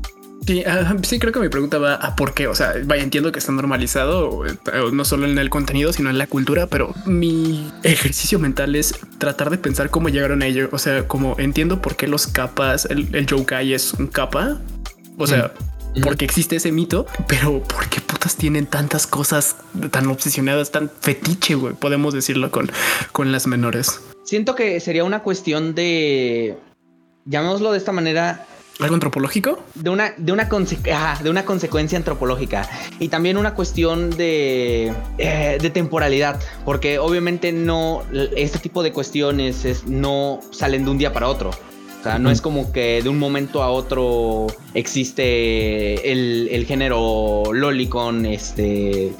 Speaker 3: Sí, creo que mi pregunta va a por qué. O sea, entiendo que está normalizado, no solo en el contenido, sino en la cultura, pero mi ejercicio mental es tratar de pensar cómo llegaron a ello. O sea, como entiendo por qué los kappas, el yokai es un kappa. O sea, porque existe ese mito, pero ¿por qué putas tienen tantas cosas tan obsesionadas, tan fetiche, güey? Podemos decirlo con las menores.
Speaker 2: Siento que sería una cuestión de, llamémoslo de esta manera,
Speaker 3: ¿algo antropológico?
Speaker 2: De una consecuencia antropológica y también una cuestión de temporalidad, porque obviamente no, este tipo de cuestiones no salen de un día para otro. O sea, no es como que de un momento a otro existe el género lolicon, que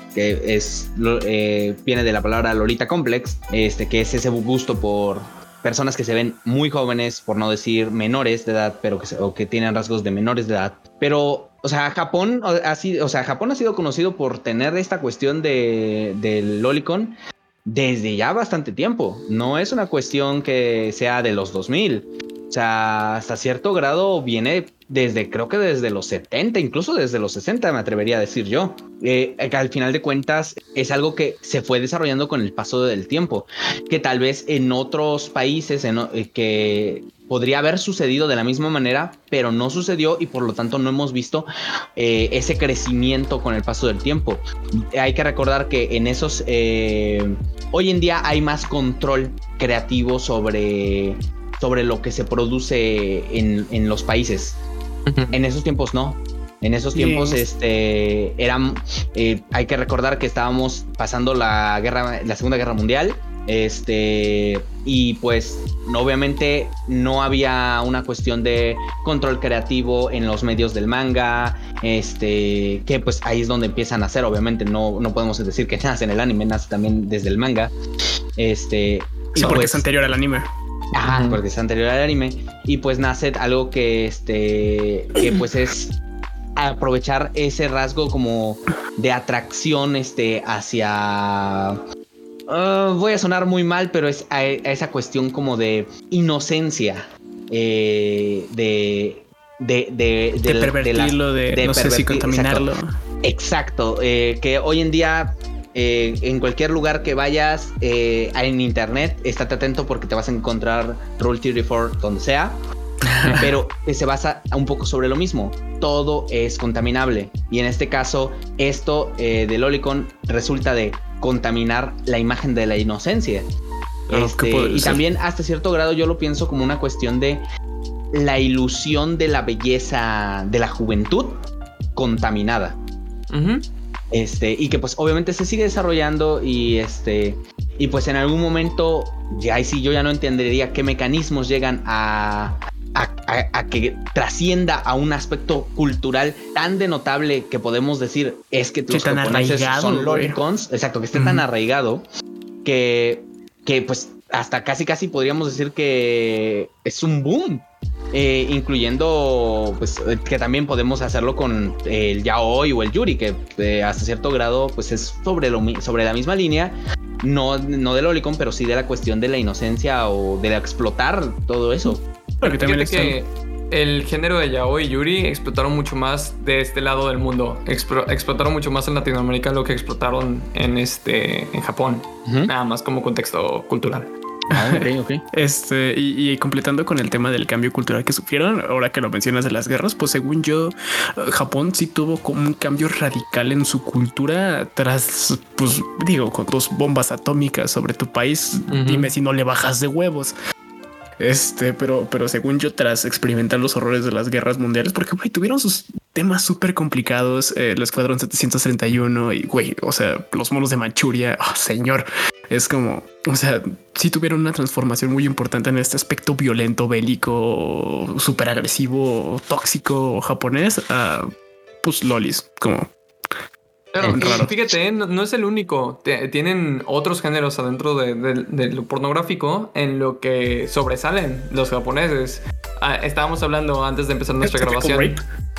Speaker 2: viene de la palabra Lolita Complex, que es ese gusto por personas que se ven muy jóvenes, por no decir menores de edad, pero que tienen rasgos de menores de edad. Pero, o sea, Japón ha sido conocido por tener esta cuestión del lolicon desde ya bastante tiempo. No es una cuestión que sea de los 2000. O sea, hasta cierto grado viene creo que desde los 70, incluso desde los 60, me atrevería a decir yo. Al final de cuentas es algo que se fue desarrollando con el paso del tiempo, que tal vez en otros países que podría haber sucedido de la misma manera, pero no sucedió y por lo tanto no hemos visto ese crecimiento con el paso del tiempo. Hay que recordar que en esos hoy en día hay más control creativo sobre lo que se produce en los países. En esos tiempos no. En esos tiempos hay que recordar que estábamos pasando la Segunda Guerra Mundial Y pues obviamente no había una cuestión de control creativo en los medios del manga, que pues ahí es donde empiezan a hacer. Obviamente no podemos decir que nace en el anime, nace también desde el manga.
Speaker 3: Sí, porque
Speaker 2: pues,
Speaker 3: es anterior al anime.
Speaker 2: Ajá, porque es anterior al anime. Y pues nace algo que pues es aprovechar ese rasgo como de atracción hacia... voy a sonar muy mal, pero es a esa cuestión como de inocencia, de
Speaker 3: pervertirlo, de no sé si contaminarlo.
Speaker 2: Exacto, que hoy en día en cualquier lugar que vayas en internet, estate atento porque te vas a encontrar Rule 34 donde sea. Pero se basa un poco sobre lo mismo. Todo es contaminable. Y en este caso, esto de Lolicon resulta de contaminar la imagen de la inocencia. Y también hasta cierto grado yo lo pienso como una cuestión de la ilusión de la belleza de la juventud contaminada. Uh-huh. Y que pues obviamente se sigue desarrollando y pues en algún momento ya ahí sí yo ya no entendería qué mecanismos llegan a que trascienda a un aspecto cultural tan denotable que podemos decir es que los japoneses son lolicons, exacto, que esté tan arraigado que pues hasta casi podríamos decir que es un boom, incluyendo pues que también podemos hacerlo con el yaoi o el yuri, que hasta cierto grado pues es sobre la misma línea, no del lolicon, pero sí de la cuestión de la inocencia o de explotar todo eso.
Speaker 1: Porque también que el género de yaoi y yuri explotaron mucho más de este lado del mundo. Explotaron mucho más en Latinoamérica lo que explotaron en Japón. Uh-huh. Nada más como contexto cultural.
Speaker 3: Okay. Y completando con el tema del cambio cultural que sufrieron, ahora que lo mencionas de las guerras, pues según yo, Japón sí tuvo como un cambio radical en su cultura tras, pues digo, con 2 bombas atómicas sobre tu país. Uh-huh. Dime si no le bajas de huevos. Pero según yo, tras experimentar los horrores de las guerras mundiales, porque güey, tuvieron sus temas súper complicados, el Escuadrón 731 y güey, o sea, los monos de Manchuria, señor, es como, o sea, sí tuvieron una transformación muy importante en este aspecto violento, bélico, súper agresivo, tóxico japonés, pues lolis, como...
Speaker 1: Claro, fíjate, no es el único. Tienen otros géneros adentro de lo pornográfico en lo que sobresalen los japoneses. Estábamos hablando antes de empezar nuestra grabación.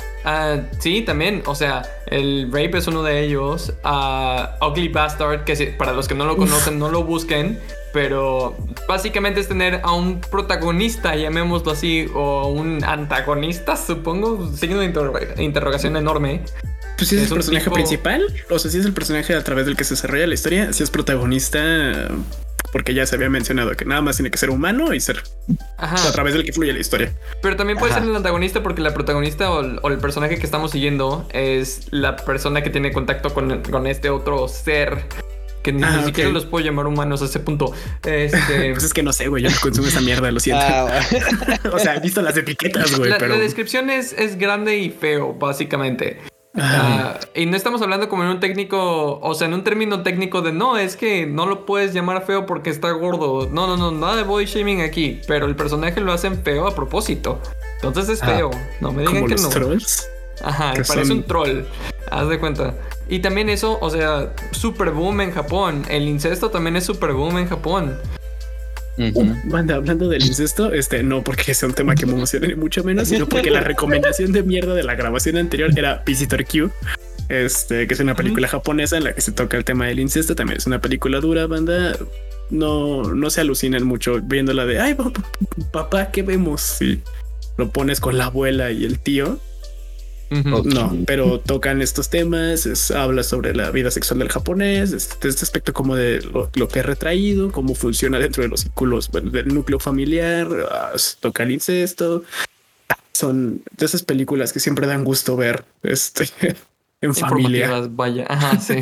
Speaker 1: Sí, también. O sea, el rape es uno de ellos. Ugly Bastard, que para los que no lo conocen, no lo busquen. Pero básicamente es tener a un protagonista, llamémoslo así, o un antagonista, supongo. Signo de interrogación enorme.
Speaker 3: Pues si es el personaje principal, o sea, si es el personaje a través del que se desarrolla la historia, si es protagonista, porque ya se había mencionado que nada más tiene que ser humano y ser a través del que fluye la historia.
Speaker 1: Pero también puede ser el antagonista porque la protagonista o el personaje que estamos siguiendo es la persona que tiene contacto con este otro ser. Que ni siquiera los puedo llamar humanos a ese punto.
Speaker 3: Pues es que no sé, güey. Yo no consumo esa mierda, lo siento. O sea, he visto las etiquetas, güey.
Speaker 1: La descripción es grande y feo, básicamente. Y no estamos hablando como en un técnico, o sea, en un término técnico de no, es que no lo puedes llamar feo porque está gordo. No, nada de body shaming aquí. Pero el personaje lo hacen feo a propósito. Entonces es feo. No me digan
Speaker 3: como
Speaker 1: que
Speaker 3: los
Speaker 1: no.
Speaker 3: Trolls.
Speaker 1: Parece un troll. Haz de cuenta. Y también eso, o sea, super boom en Japón. El incesto también es super boom en Japón.
Speaker 3: Banda, hablando del incesto, no porque sea un tema que me emocione mucho menos, sino porque la recomendación de mierda de la grabación anterior era Visitor Q, que es una película japonesa en la que se toca el tema del incesto. También es una película dura, banda. No se alucinen mucho viéndola de ay, papá, ¿qué vemos? Si lo pones con la abuela y el tío. No, pero tocan estos temas, habla sobre la vida sexual del japonés, este aspecto como de lo que es retraído, cómo funciona dentro de los círculos del núcleo familiar, toca el incesto. Son de esas películas que siempre dan gusto ver en familia.
Speaker 1: Vaya, sí.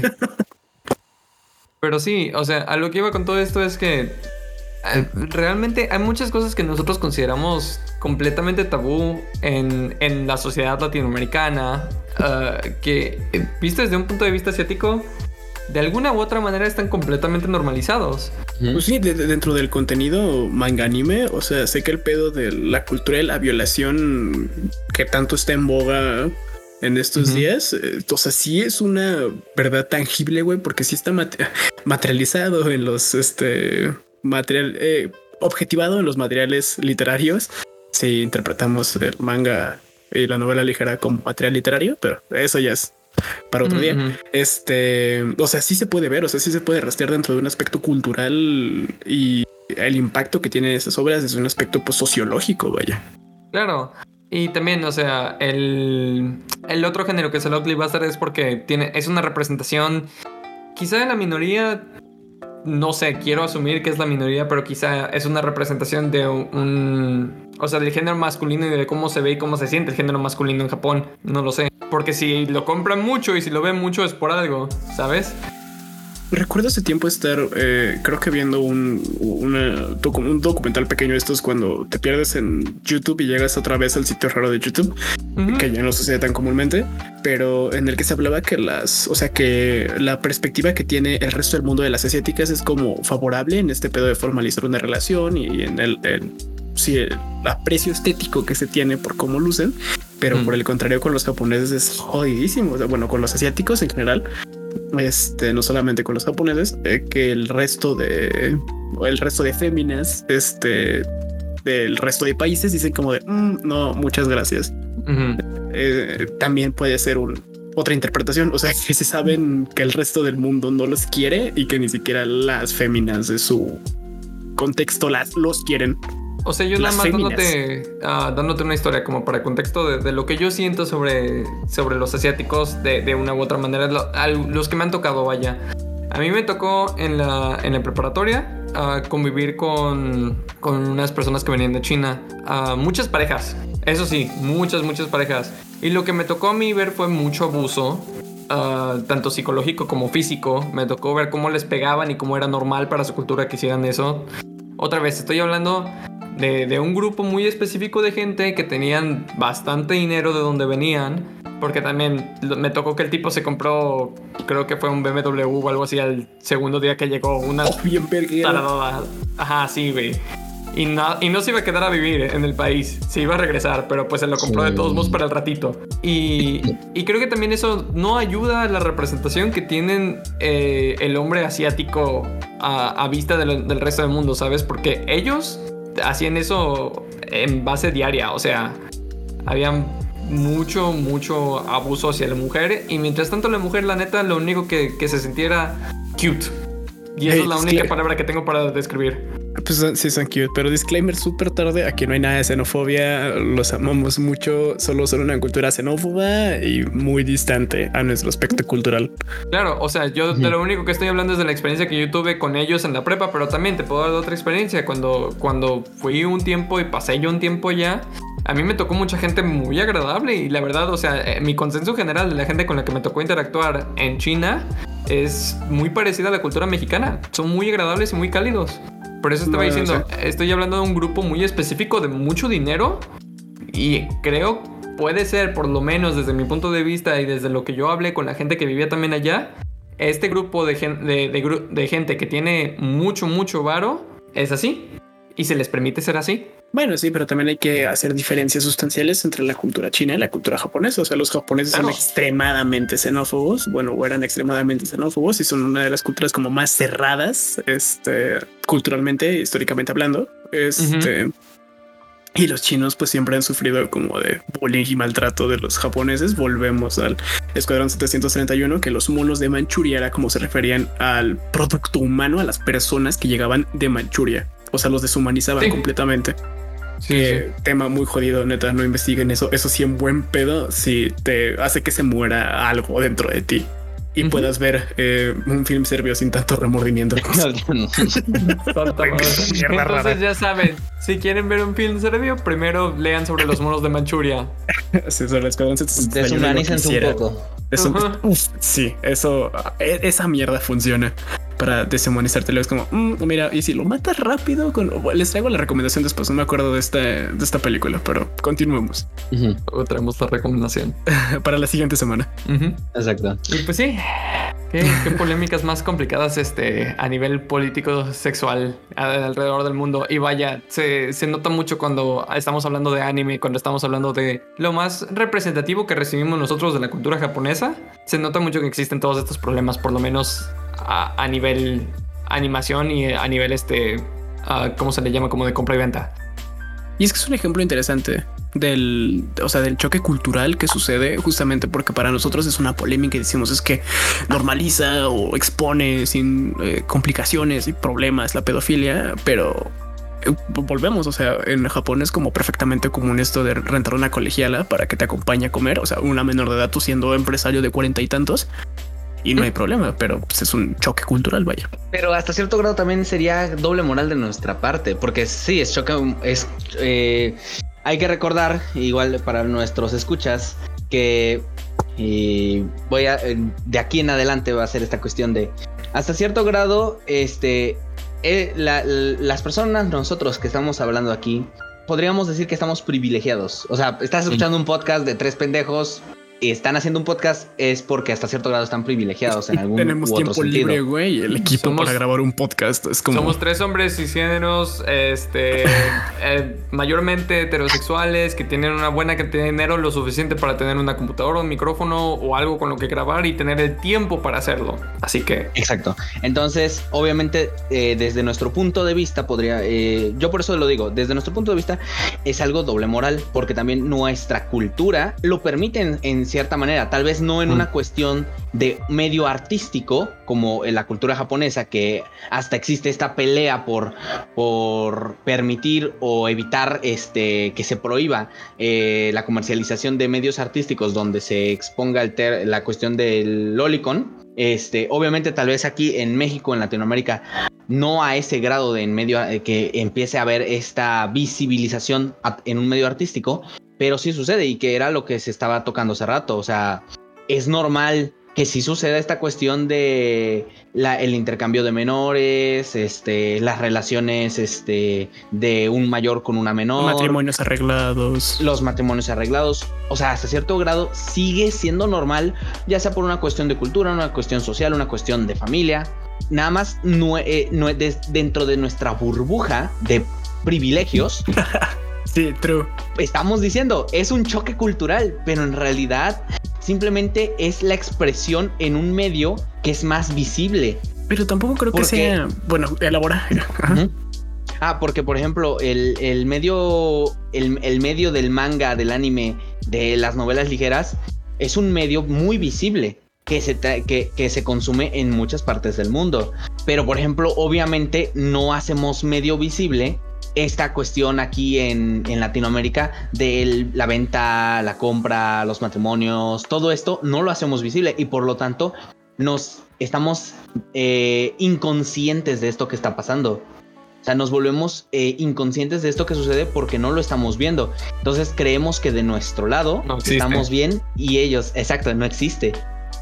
Speaker 1: Pero sí, o sea, a lo que iba con todo esto es que realmente hay muchas cosas que nosotros consideramos completamente tabú en la sociedad latinoamericana, que visto desde un punto de vista asiático de alguna u otra manera están completamente normalizados.
Speaker 3: Pues sí, dentro del contenido manga anime, o sea, sé que el pedo de la cultura de la violación que tanto está en boga en estos días, o sea, sí es una verdad tangible, güey, porque sí está materializado en los objetivado en los materiales literarios. Si interpretamos el manga y la novela ligera como material literario, pero eso ya es para otro día. O sea, sí se puede ver, o sea, sí se puede rastrear dentro de un aspecto cultural, y el impacto que tienen esas obras es un aspecto pues sociológico, vaya.
Speaker 1: Claro. Y también, o sea, el otro género que es el ugly bastard es porque es una representación quizá de la minoría. No sé, quiero asumir que es la minoría, pero quizá es una representación de o sea, del género masculino y de cómo se ve y cómo se siente el género masculino en Japón. No lo sé. Porque si lo compran mucho y si lo ven mucho es por algo, ¿sabes?
Speaker 3: Recuerdo hace tiempo estar, creo que viendo un documental pequeño de estos cuando te pierdes en YouTube y llegas otra vez al sitio raro de YouTube, que ya no sucede tan comúnmente, pero en el que se hablaba que que la perspectiva que tiene el resto del mundo de las asiáticas es como favorable en este pedo de formalizar una relación y en el aprecio estético que se tiene por cómo lucen, pero por el contrario con los japoneses es jodidísimo. O sea, bueno, con los asiáticos en general, no solamente con los japoneses, que el resto de féminas, del resto de países dicen como de no, muchas gracias. También puede ser otra interpretación, o sea, que se saben que el resto del mundo no los quiere y que ni siquiera las féminas de su contexto los quieren.
Speaker 1: O sea, yo nada más dándote una historia como para contexto de lo que yo siento sobre los asiáticos de una u otra manera, los que me han tocado, vaya. A mí me tocó en la preparatoria convivir con unas personas que venían de China. Muchas parejas, eso sí, muchas parejas. Y lo que me tocó a mí ver fue mucho abuso, tanto psicológico como físico. Me tocó ver cómo les pegaban y cómo era normal para su cultura que hicieran eso. Otra vez, estoy hablando de un grupo muy específico de gente que tenían bastante dinero de donde venían, porque también me tocó que el tipo se compró, creo que fue un BMW o algo así al segundo día que llegó, una
Speaker 3: bien
Speaker 1: taradada. Ajá, sí, güey. Y no se iba a quedar a vivir en el país, se iba a regresar, pero pues se lo compró de todos modos para el ratito. Y creo que también eso no ayuda a la representación que tienen el hombre asiático a vista del resto del mundo, ¿sabes? Porque ellos hacían eso en base diaria, o sea, había mucho abuso hacia la mujer, y mientras tanto la mujer, la neta, lo único que se sentía era cute. Y esa es la única palabra que tengo para describir.
Speaker 3: Pues sí son cute, pero disclaimer súper tarde, aquí no hay nada de xenofobia, los amamos mucho, solo son una cultura xenófoba y muy distante a nuestro aspecto cultural.
Speaker 1: Claro, o sea, yo de lo único que estoy hablando es de la experiencia que yo tuve con ellos en la prepa, pero también te puedo dar de otra experiencia. Cuando fui un tiempo y pasé yo un tiempo ya, a mí me tocó mucha gente muy agradable, y la verdad, o sea, mi consenso general de la gente con la que me tocó interactuar en China es muy parecida a la cultura mexicana. Son muy agradables y muy cálidos. Por eso estaba diciendo, estoy hablando de un grupo muy específico de mucho dinero, y creo puede ser, por lo menos desde mi punto de vista y desde lo que yo hablé con la gente que vivía también allá, este grupo de gente que tiene mucho varo es así, y se les permite ser así.
Speaker 3: Bueno, sí, pero también hay que hacer diferencias sustanciales entre la cultura china y la cultura japonesa. O sea, los japoneses son extremadamente xenófobos, o eran extremadamente xenófobos, y son una de las culturas como más cerradas, culturalmente, históricamente hablando. Y los chinos pues siempre han sufrido como de bullying y maltrato de los japoneses. Volvemos al Escuadrón 731, que los monos de Manchuria era como se referían al producto humano, a las personas que llegaban de Manchuria. O sea, los deshumanizaban completamente. Sí. Tema muy jodido, neta, no investiguen eso. Eso sí, en buen pedo, sí te hace que se muera algo dentro de ti y puedas ver un film serbio sin tanto remordimiento.
Speaker 1: Entonces ya saben, si quieren ver un film serbio, primero lean sobre los monos de Manchuria.
Speaker 3: Sí, sobre las cosas.
Speaker 2: Deshumanícense un poco.
Speaker 3: Sí, eso, esa mierda funciona para deshumanizarte. Es como, mira, y si lo matas rápido, les traigo la recomendación después. No me acuerdo de esta película, pero continuemos.
Speaker 1: O traemos la recomendación
Speaker 3: para la siguiente semana.
Speaker 2: Exacto.
Speaker 1: Y pues sí, Qué polémicas más complicadas a nivel político sexual alrededor del mundo. Y vaya, se nota mucho cuando estamos hablando de anime, cuando estamos hablando de lo más representativo que recibimos nosotros de la cultura japonesa. Se nota mucho que existen todos estos problemas, por lo menos a nivel animación y a nivel ¿cómo se le llama? Como de compra y venta.
Speaker 3: Y es que es un ejemplo interesante del choque cultural que sucede, justamente porque para nosotros es una polémica y decimos es que normaliza o expone sin complicaciones y problemas la pedofilia, pero volvemos, o sea, en Japón es como perfectamente común esto de rentar una colegiala para que te acompañe a comer, o sea, una menor de edad, tú siendo empresario de 40 y tantos. Y no hay problema, pero pues es un choque cultural, vaya.
Speaker 2: Pero hasta cierto grado también sería doble moral de nuestra parte, porque sí, es choque, hay que recordar, igual para nuestros escuchas, que de aquí en adelante va a ser esta cuestión de, hasta cierto grado, las personas, nosotros que estamos hablando aquí, podríamos decir que estamos privilegiados. O sea, estás escuchando un podcast de 3 pendejos y están haciendo un podcast, es porque hasta cierto grado están privilegiados en algún
Speaker 3: tenemos
Speaker 2: u otro
Speaker 3: tiempo
Speaker 2: sentido.
Speaker 3: libre, güey. El equipo para grabar un podcast es como...
Speaker 1: Somos 3 hombres cisgéneros, mayormente heterosexuales, que tienen una buena cantidad de dinero, lo suficiente para tener una computadora, un micrófono o algo con lo que grabar y tener el tiempo para hacerlo. Así que...
Speaker 2: Exacto. Entonces, obviamente, desde nuestro punto de vista, yo por eso lo digo, desde nuestro punto de vista es algo doble moral, porque también nuestra cultura lo permite en cierta manera, tal vez no en una cuestión de medio artístico como en la cultura japonesa, que hasta existe esta pelea por permitir o evitar que se prohíba la comercialización de medios artísticos donde se exponga la cuestión del lolicon. Obviamente tal vez aquí en México, en Latinoamérica, no a ese grado de en medio que empiece a haber esta visibilización en un medio artístico, pero sí sucede, y que era lo que se estaba tocando hace rato. O sea, es normal que sí suceda esta cuestión de el intercambio de menores, las relaciones de un mayor con una menor,
Speaker 3: matrimonios arreglados.
Speaker 2: Los matrimonios arreglados. O sea, hasta cierto grado sigue siendo normal, ya sea por una cuestión de cultura, una cuestión social, una cuestión de familia. Nada más no es dentro de nuestra burbuja de privilegios.
Speaker 3: Sí, true.
Speaker 2: Estamos diciendo, es un choque cultural, pero en realidad simplemente es la expresión en un medio que es más visible.
Speaker 3: Pero tampoco creo que sea... Bueno, elabora.
Speaker 2: Porque por ejemplo, el medio del manga, del anime, de las novelas ligeras, es un medio muy visible que se consume en muchas partes del mundo. Pero por ejemplo, obviamente no hacemos medio visible esta cuestión aquí en Latinoamérica de la venta, la compra, los matrimonios, todo esto no lo hacemos visible, y por lo tanto nos estamos inconscientes de esto que está pasando. O sea, nos volvemos inconscientes de esto que sucede porque no lo estamos viendo. Entonces creemos que de nuestro lado estamos bien y ellos, exacto, no existe.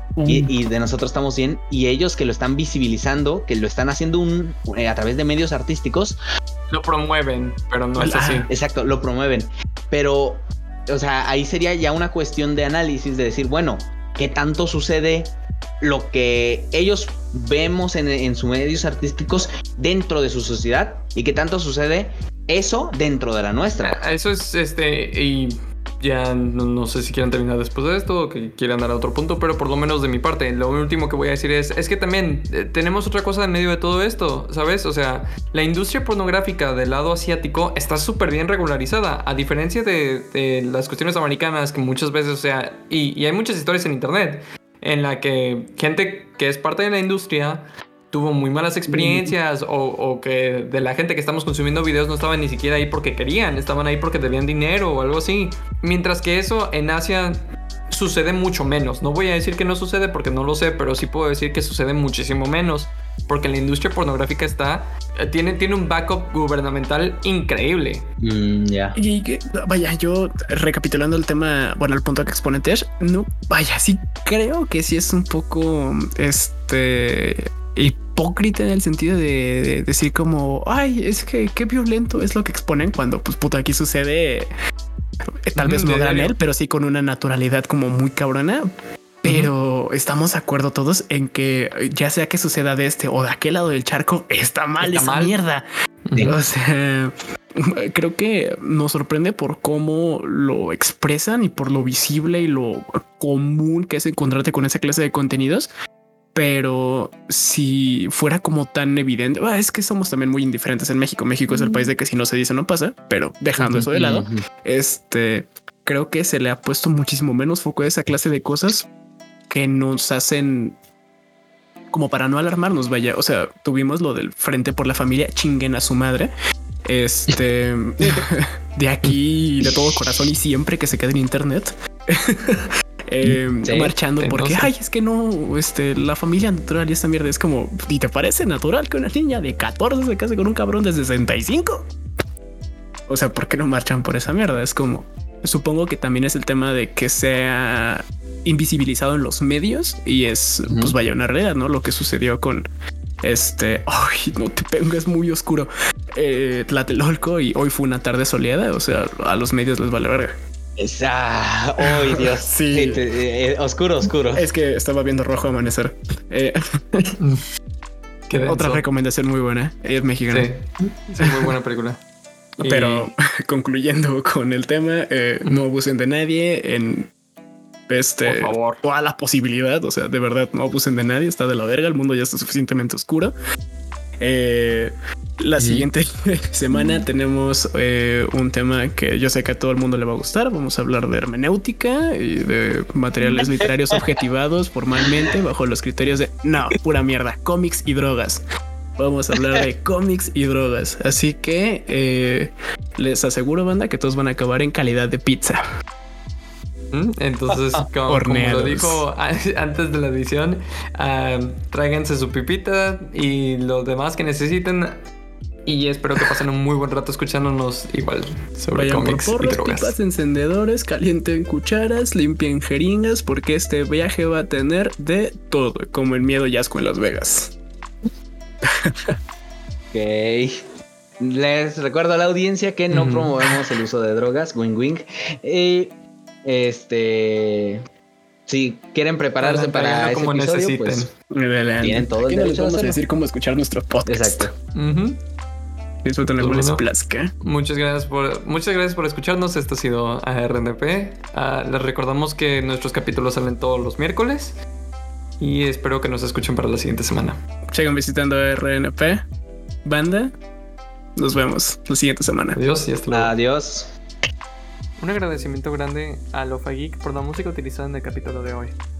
Speaker 2: Y de nosotros estamos bien, y ellos que lo están visibilizando, que lo están haciendo a través de medios artísticos,
Speaker 1: lo promueven, pero no es así.
Speaker 2: Exacto, lo promueven. Pero, o sea, ahí sería ya una cuestión de análisis, de decir, bueno, ¿qué tanto sucede lo que ellos vemos en sus medios artísticos dentro de su sociedad, y qué tanto sucede eso dentro de la nuestra?
Speaker 1: Eso es y ya no sé si quieran terminar después de esto o que quieran dar a otro punto, pero por lo menos de mi parte, lo último que voy a decir es que también tenemos otra cosa en medio de todo esto, ¿sabes? O sea, la industria pornográfica del lado asiático está súper bien regularizada, a diferencia de las cuestiones americanas, que muchas veces, o sea, y hay muchas historias en internet en la que gente que es parte de la industria tuvo muy malas experiencias, o que de la gente que estamos consumiendo videos no estaban ni siquiera ahí porque querían, estaban ahí porque debían dinero o algo así. Mientras que eso en Asia sucede mucho menos. No voy a decir que no sucede porque no lo sé, pero sí puedo decir que sucede muchísimo menos, porque la industria pornográfica tiene un backup gubernamental increíble.
Speaker 3: Y vaya, yo recapitulando el tema, bueno, el punto que expone Tesh, no, vaya, sí creo que sí es un poco hipócrita en el sentido de decir como, ay, es que qué violento es lo que exponen, cuando pues puta, aquí sucede tal vez no granel, pero sí con una naturalidad como muy cabrona. Pero estamos de acuerdo todos en que ya sea que suceda de este o de aquel lado del charco, está mal esa mierda. O sea, creo que nos sorprende por cómo lo expresan y por lo visible y lo común que es encontrarte con esa clase de contenidos. Pero si fuera como tan evidente, es que somos también muy indiferentes en México. México es el país de que si no se dice no pasa, pero dejando eso de lado, creo que se le ha puesto muchísimo menos foco a esa clase de cosas que nos hacen como para no alarmarnos. Vaya, o sea, tuvimos lo del Frente por la Familia, chinguen a su madre. De aquí de todo corazón y siempre que se quede en internet. Marchando porque es que no, la familia natural y esta mierda es como, ¿y te parece natural que una niña de 14 se case con un cabrón de 65? O sea, ¿por qué no marchan por esa mierda? Es como, supongo que también es el tema de que sea invisibilizado en los medios y es, pues vaya, una realidad, ¿no? Lo que sucedió con no te pongas muy oscuro, Tlatelolco, y hoy fue una tarde soleada. O sea, a los medios les vale verga.
Speaker 2: Oh, Dios.
Speaker 3: Sí.
Speaker 2: Oscuro.
Speaker 3: Es que estaba viendo rojo amanecer. Otra recomendación muy buena. Es mexicana.
Speaker 1: Sí, muy buena película.
Speaker 3: Pero concluyendo con el tema, no abusen de nadie en por favor, toda la posibilidad. O sea, de verdad, no abusen de nadie. Está de la verga. El mundo ya está suficientemente oscuro. La siguiente semana tenemos un tema que yo sé que a todo el mundo le va a gustar. Vamos a hablar de hermenéutica y de materiales literarios objetivados formalmente bajo los criterios de pura mierda, cómics y drogas. Vamos a hablar de cómics y drogas. Así que les aseguro, banda, que todos van a acabar en calidad de pizza.
Speaker 1: Entonces, como lo dijo antes de la edición, tráiganse su pipita y lo demás que necesiten. Y espero que pasen un muy buen rato escuchándonos igual sobre cómics y drogas.
Speaker 3: Pipas, encendedores, calienten cucharas, limpien jeringas, porque este viaje va a tener de todo, como el miedo y asco en Las Vegas.
Speaker 2: Ok. Les recuerdo a la audiencia que no promovemos el uso de drogas. Wing wing. Si quieren prepararse para ese
Speaker 1: como
Speaker 2: episodio,
Speaker 1: necesiten.
Speaker 2: Pues tienen todo el derecho.
Speaker 3: Vamos a decir cómo escuchar nuestro podcast.
Speaker 2: Exacto.
Speaker 3: Disfruten la plazca.
Speaker 1: Muchas gracias por escucharnos. Esto ha sido ARNP. Les recordamos que nuestros capítulos salen todos los miércoles y espero que nos escuchen para la siguiente semana.
Speaker 3: Sigan visitando ARNP, banda. Nos vemos la siguiente semana.
Speaker 1: Adiós y hasta luego.
Speaker 2: Adiós.
Speaker 1: Un agradecimiento grande a Lo-Fi Geek por la música utilizada en el capítulo de hoy.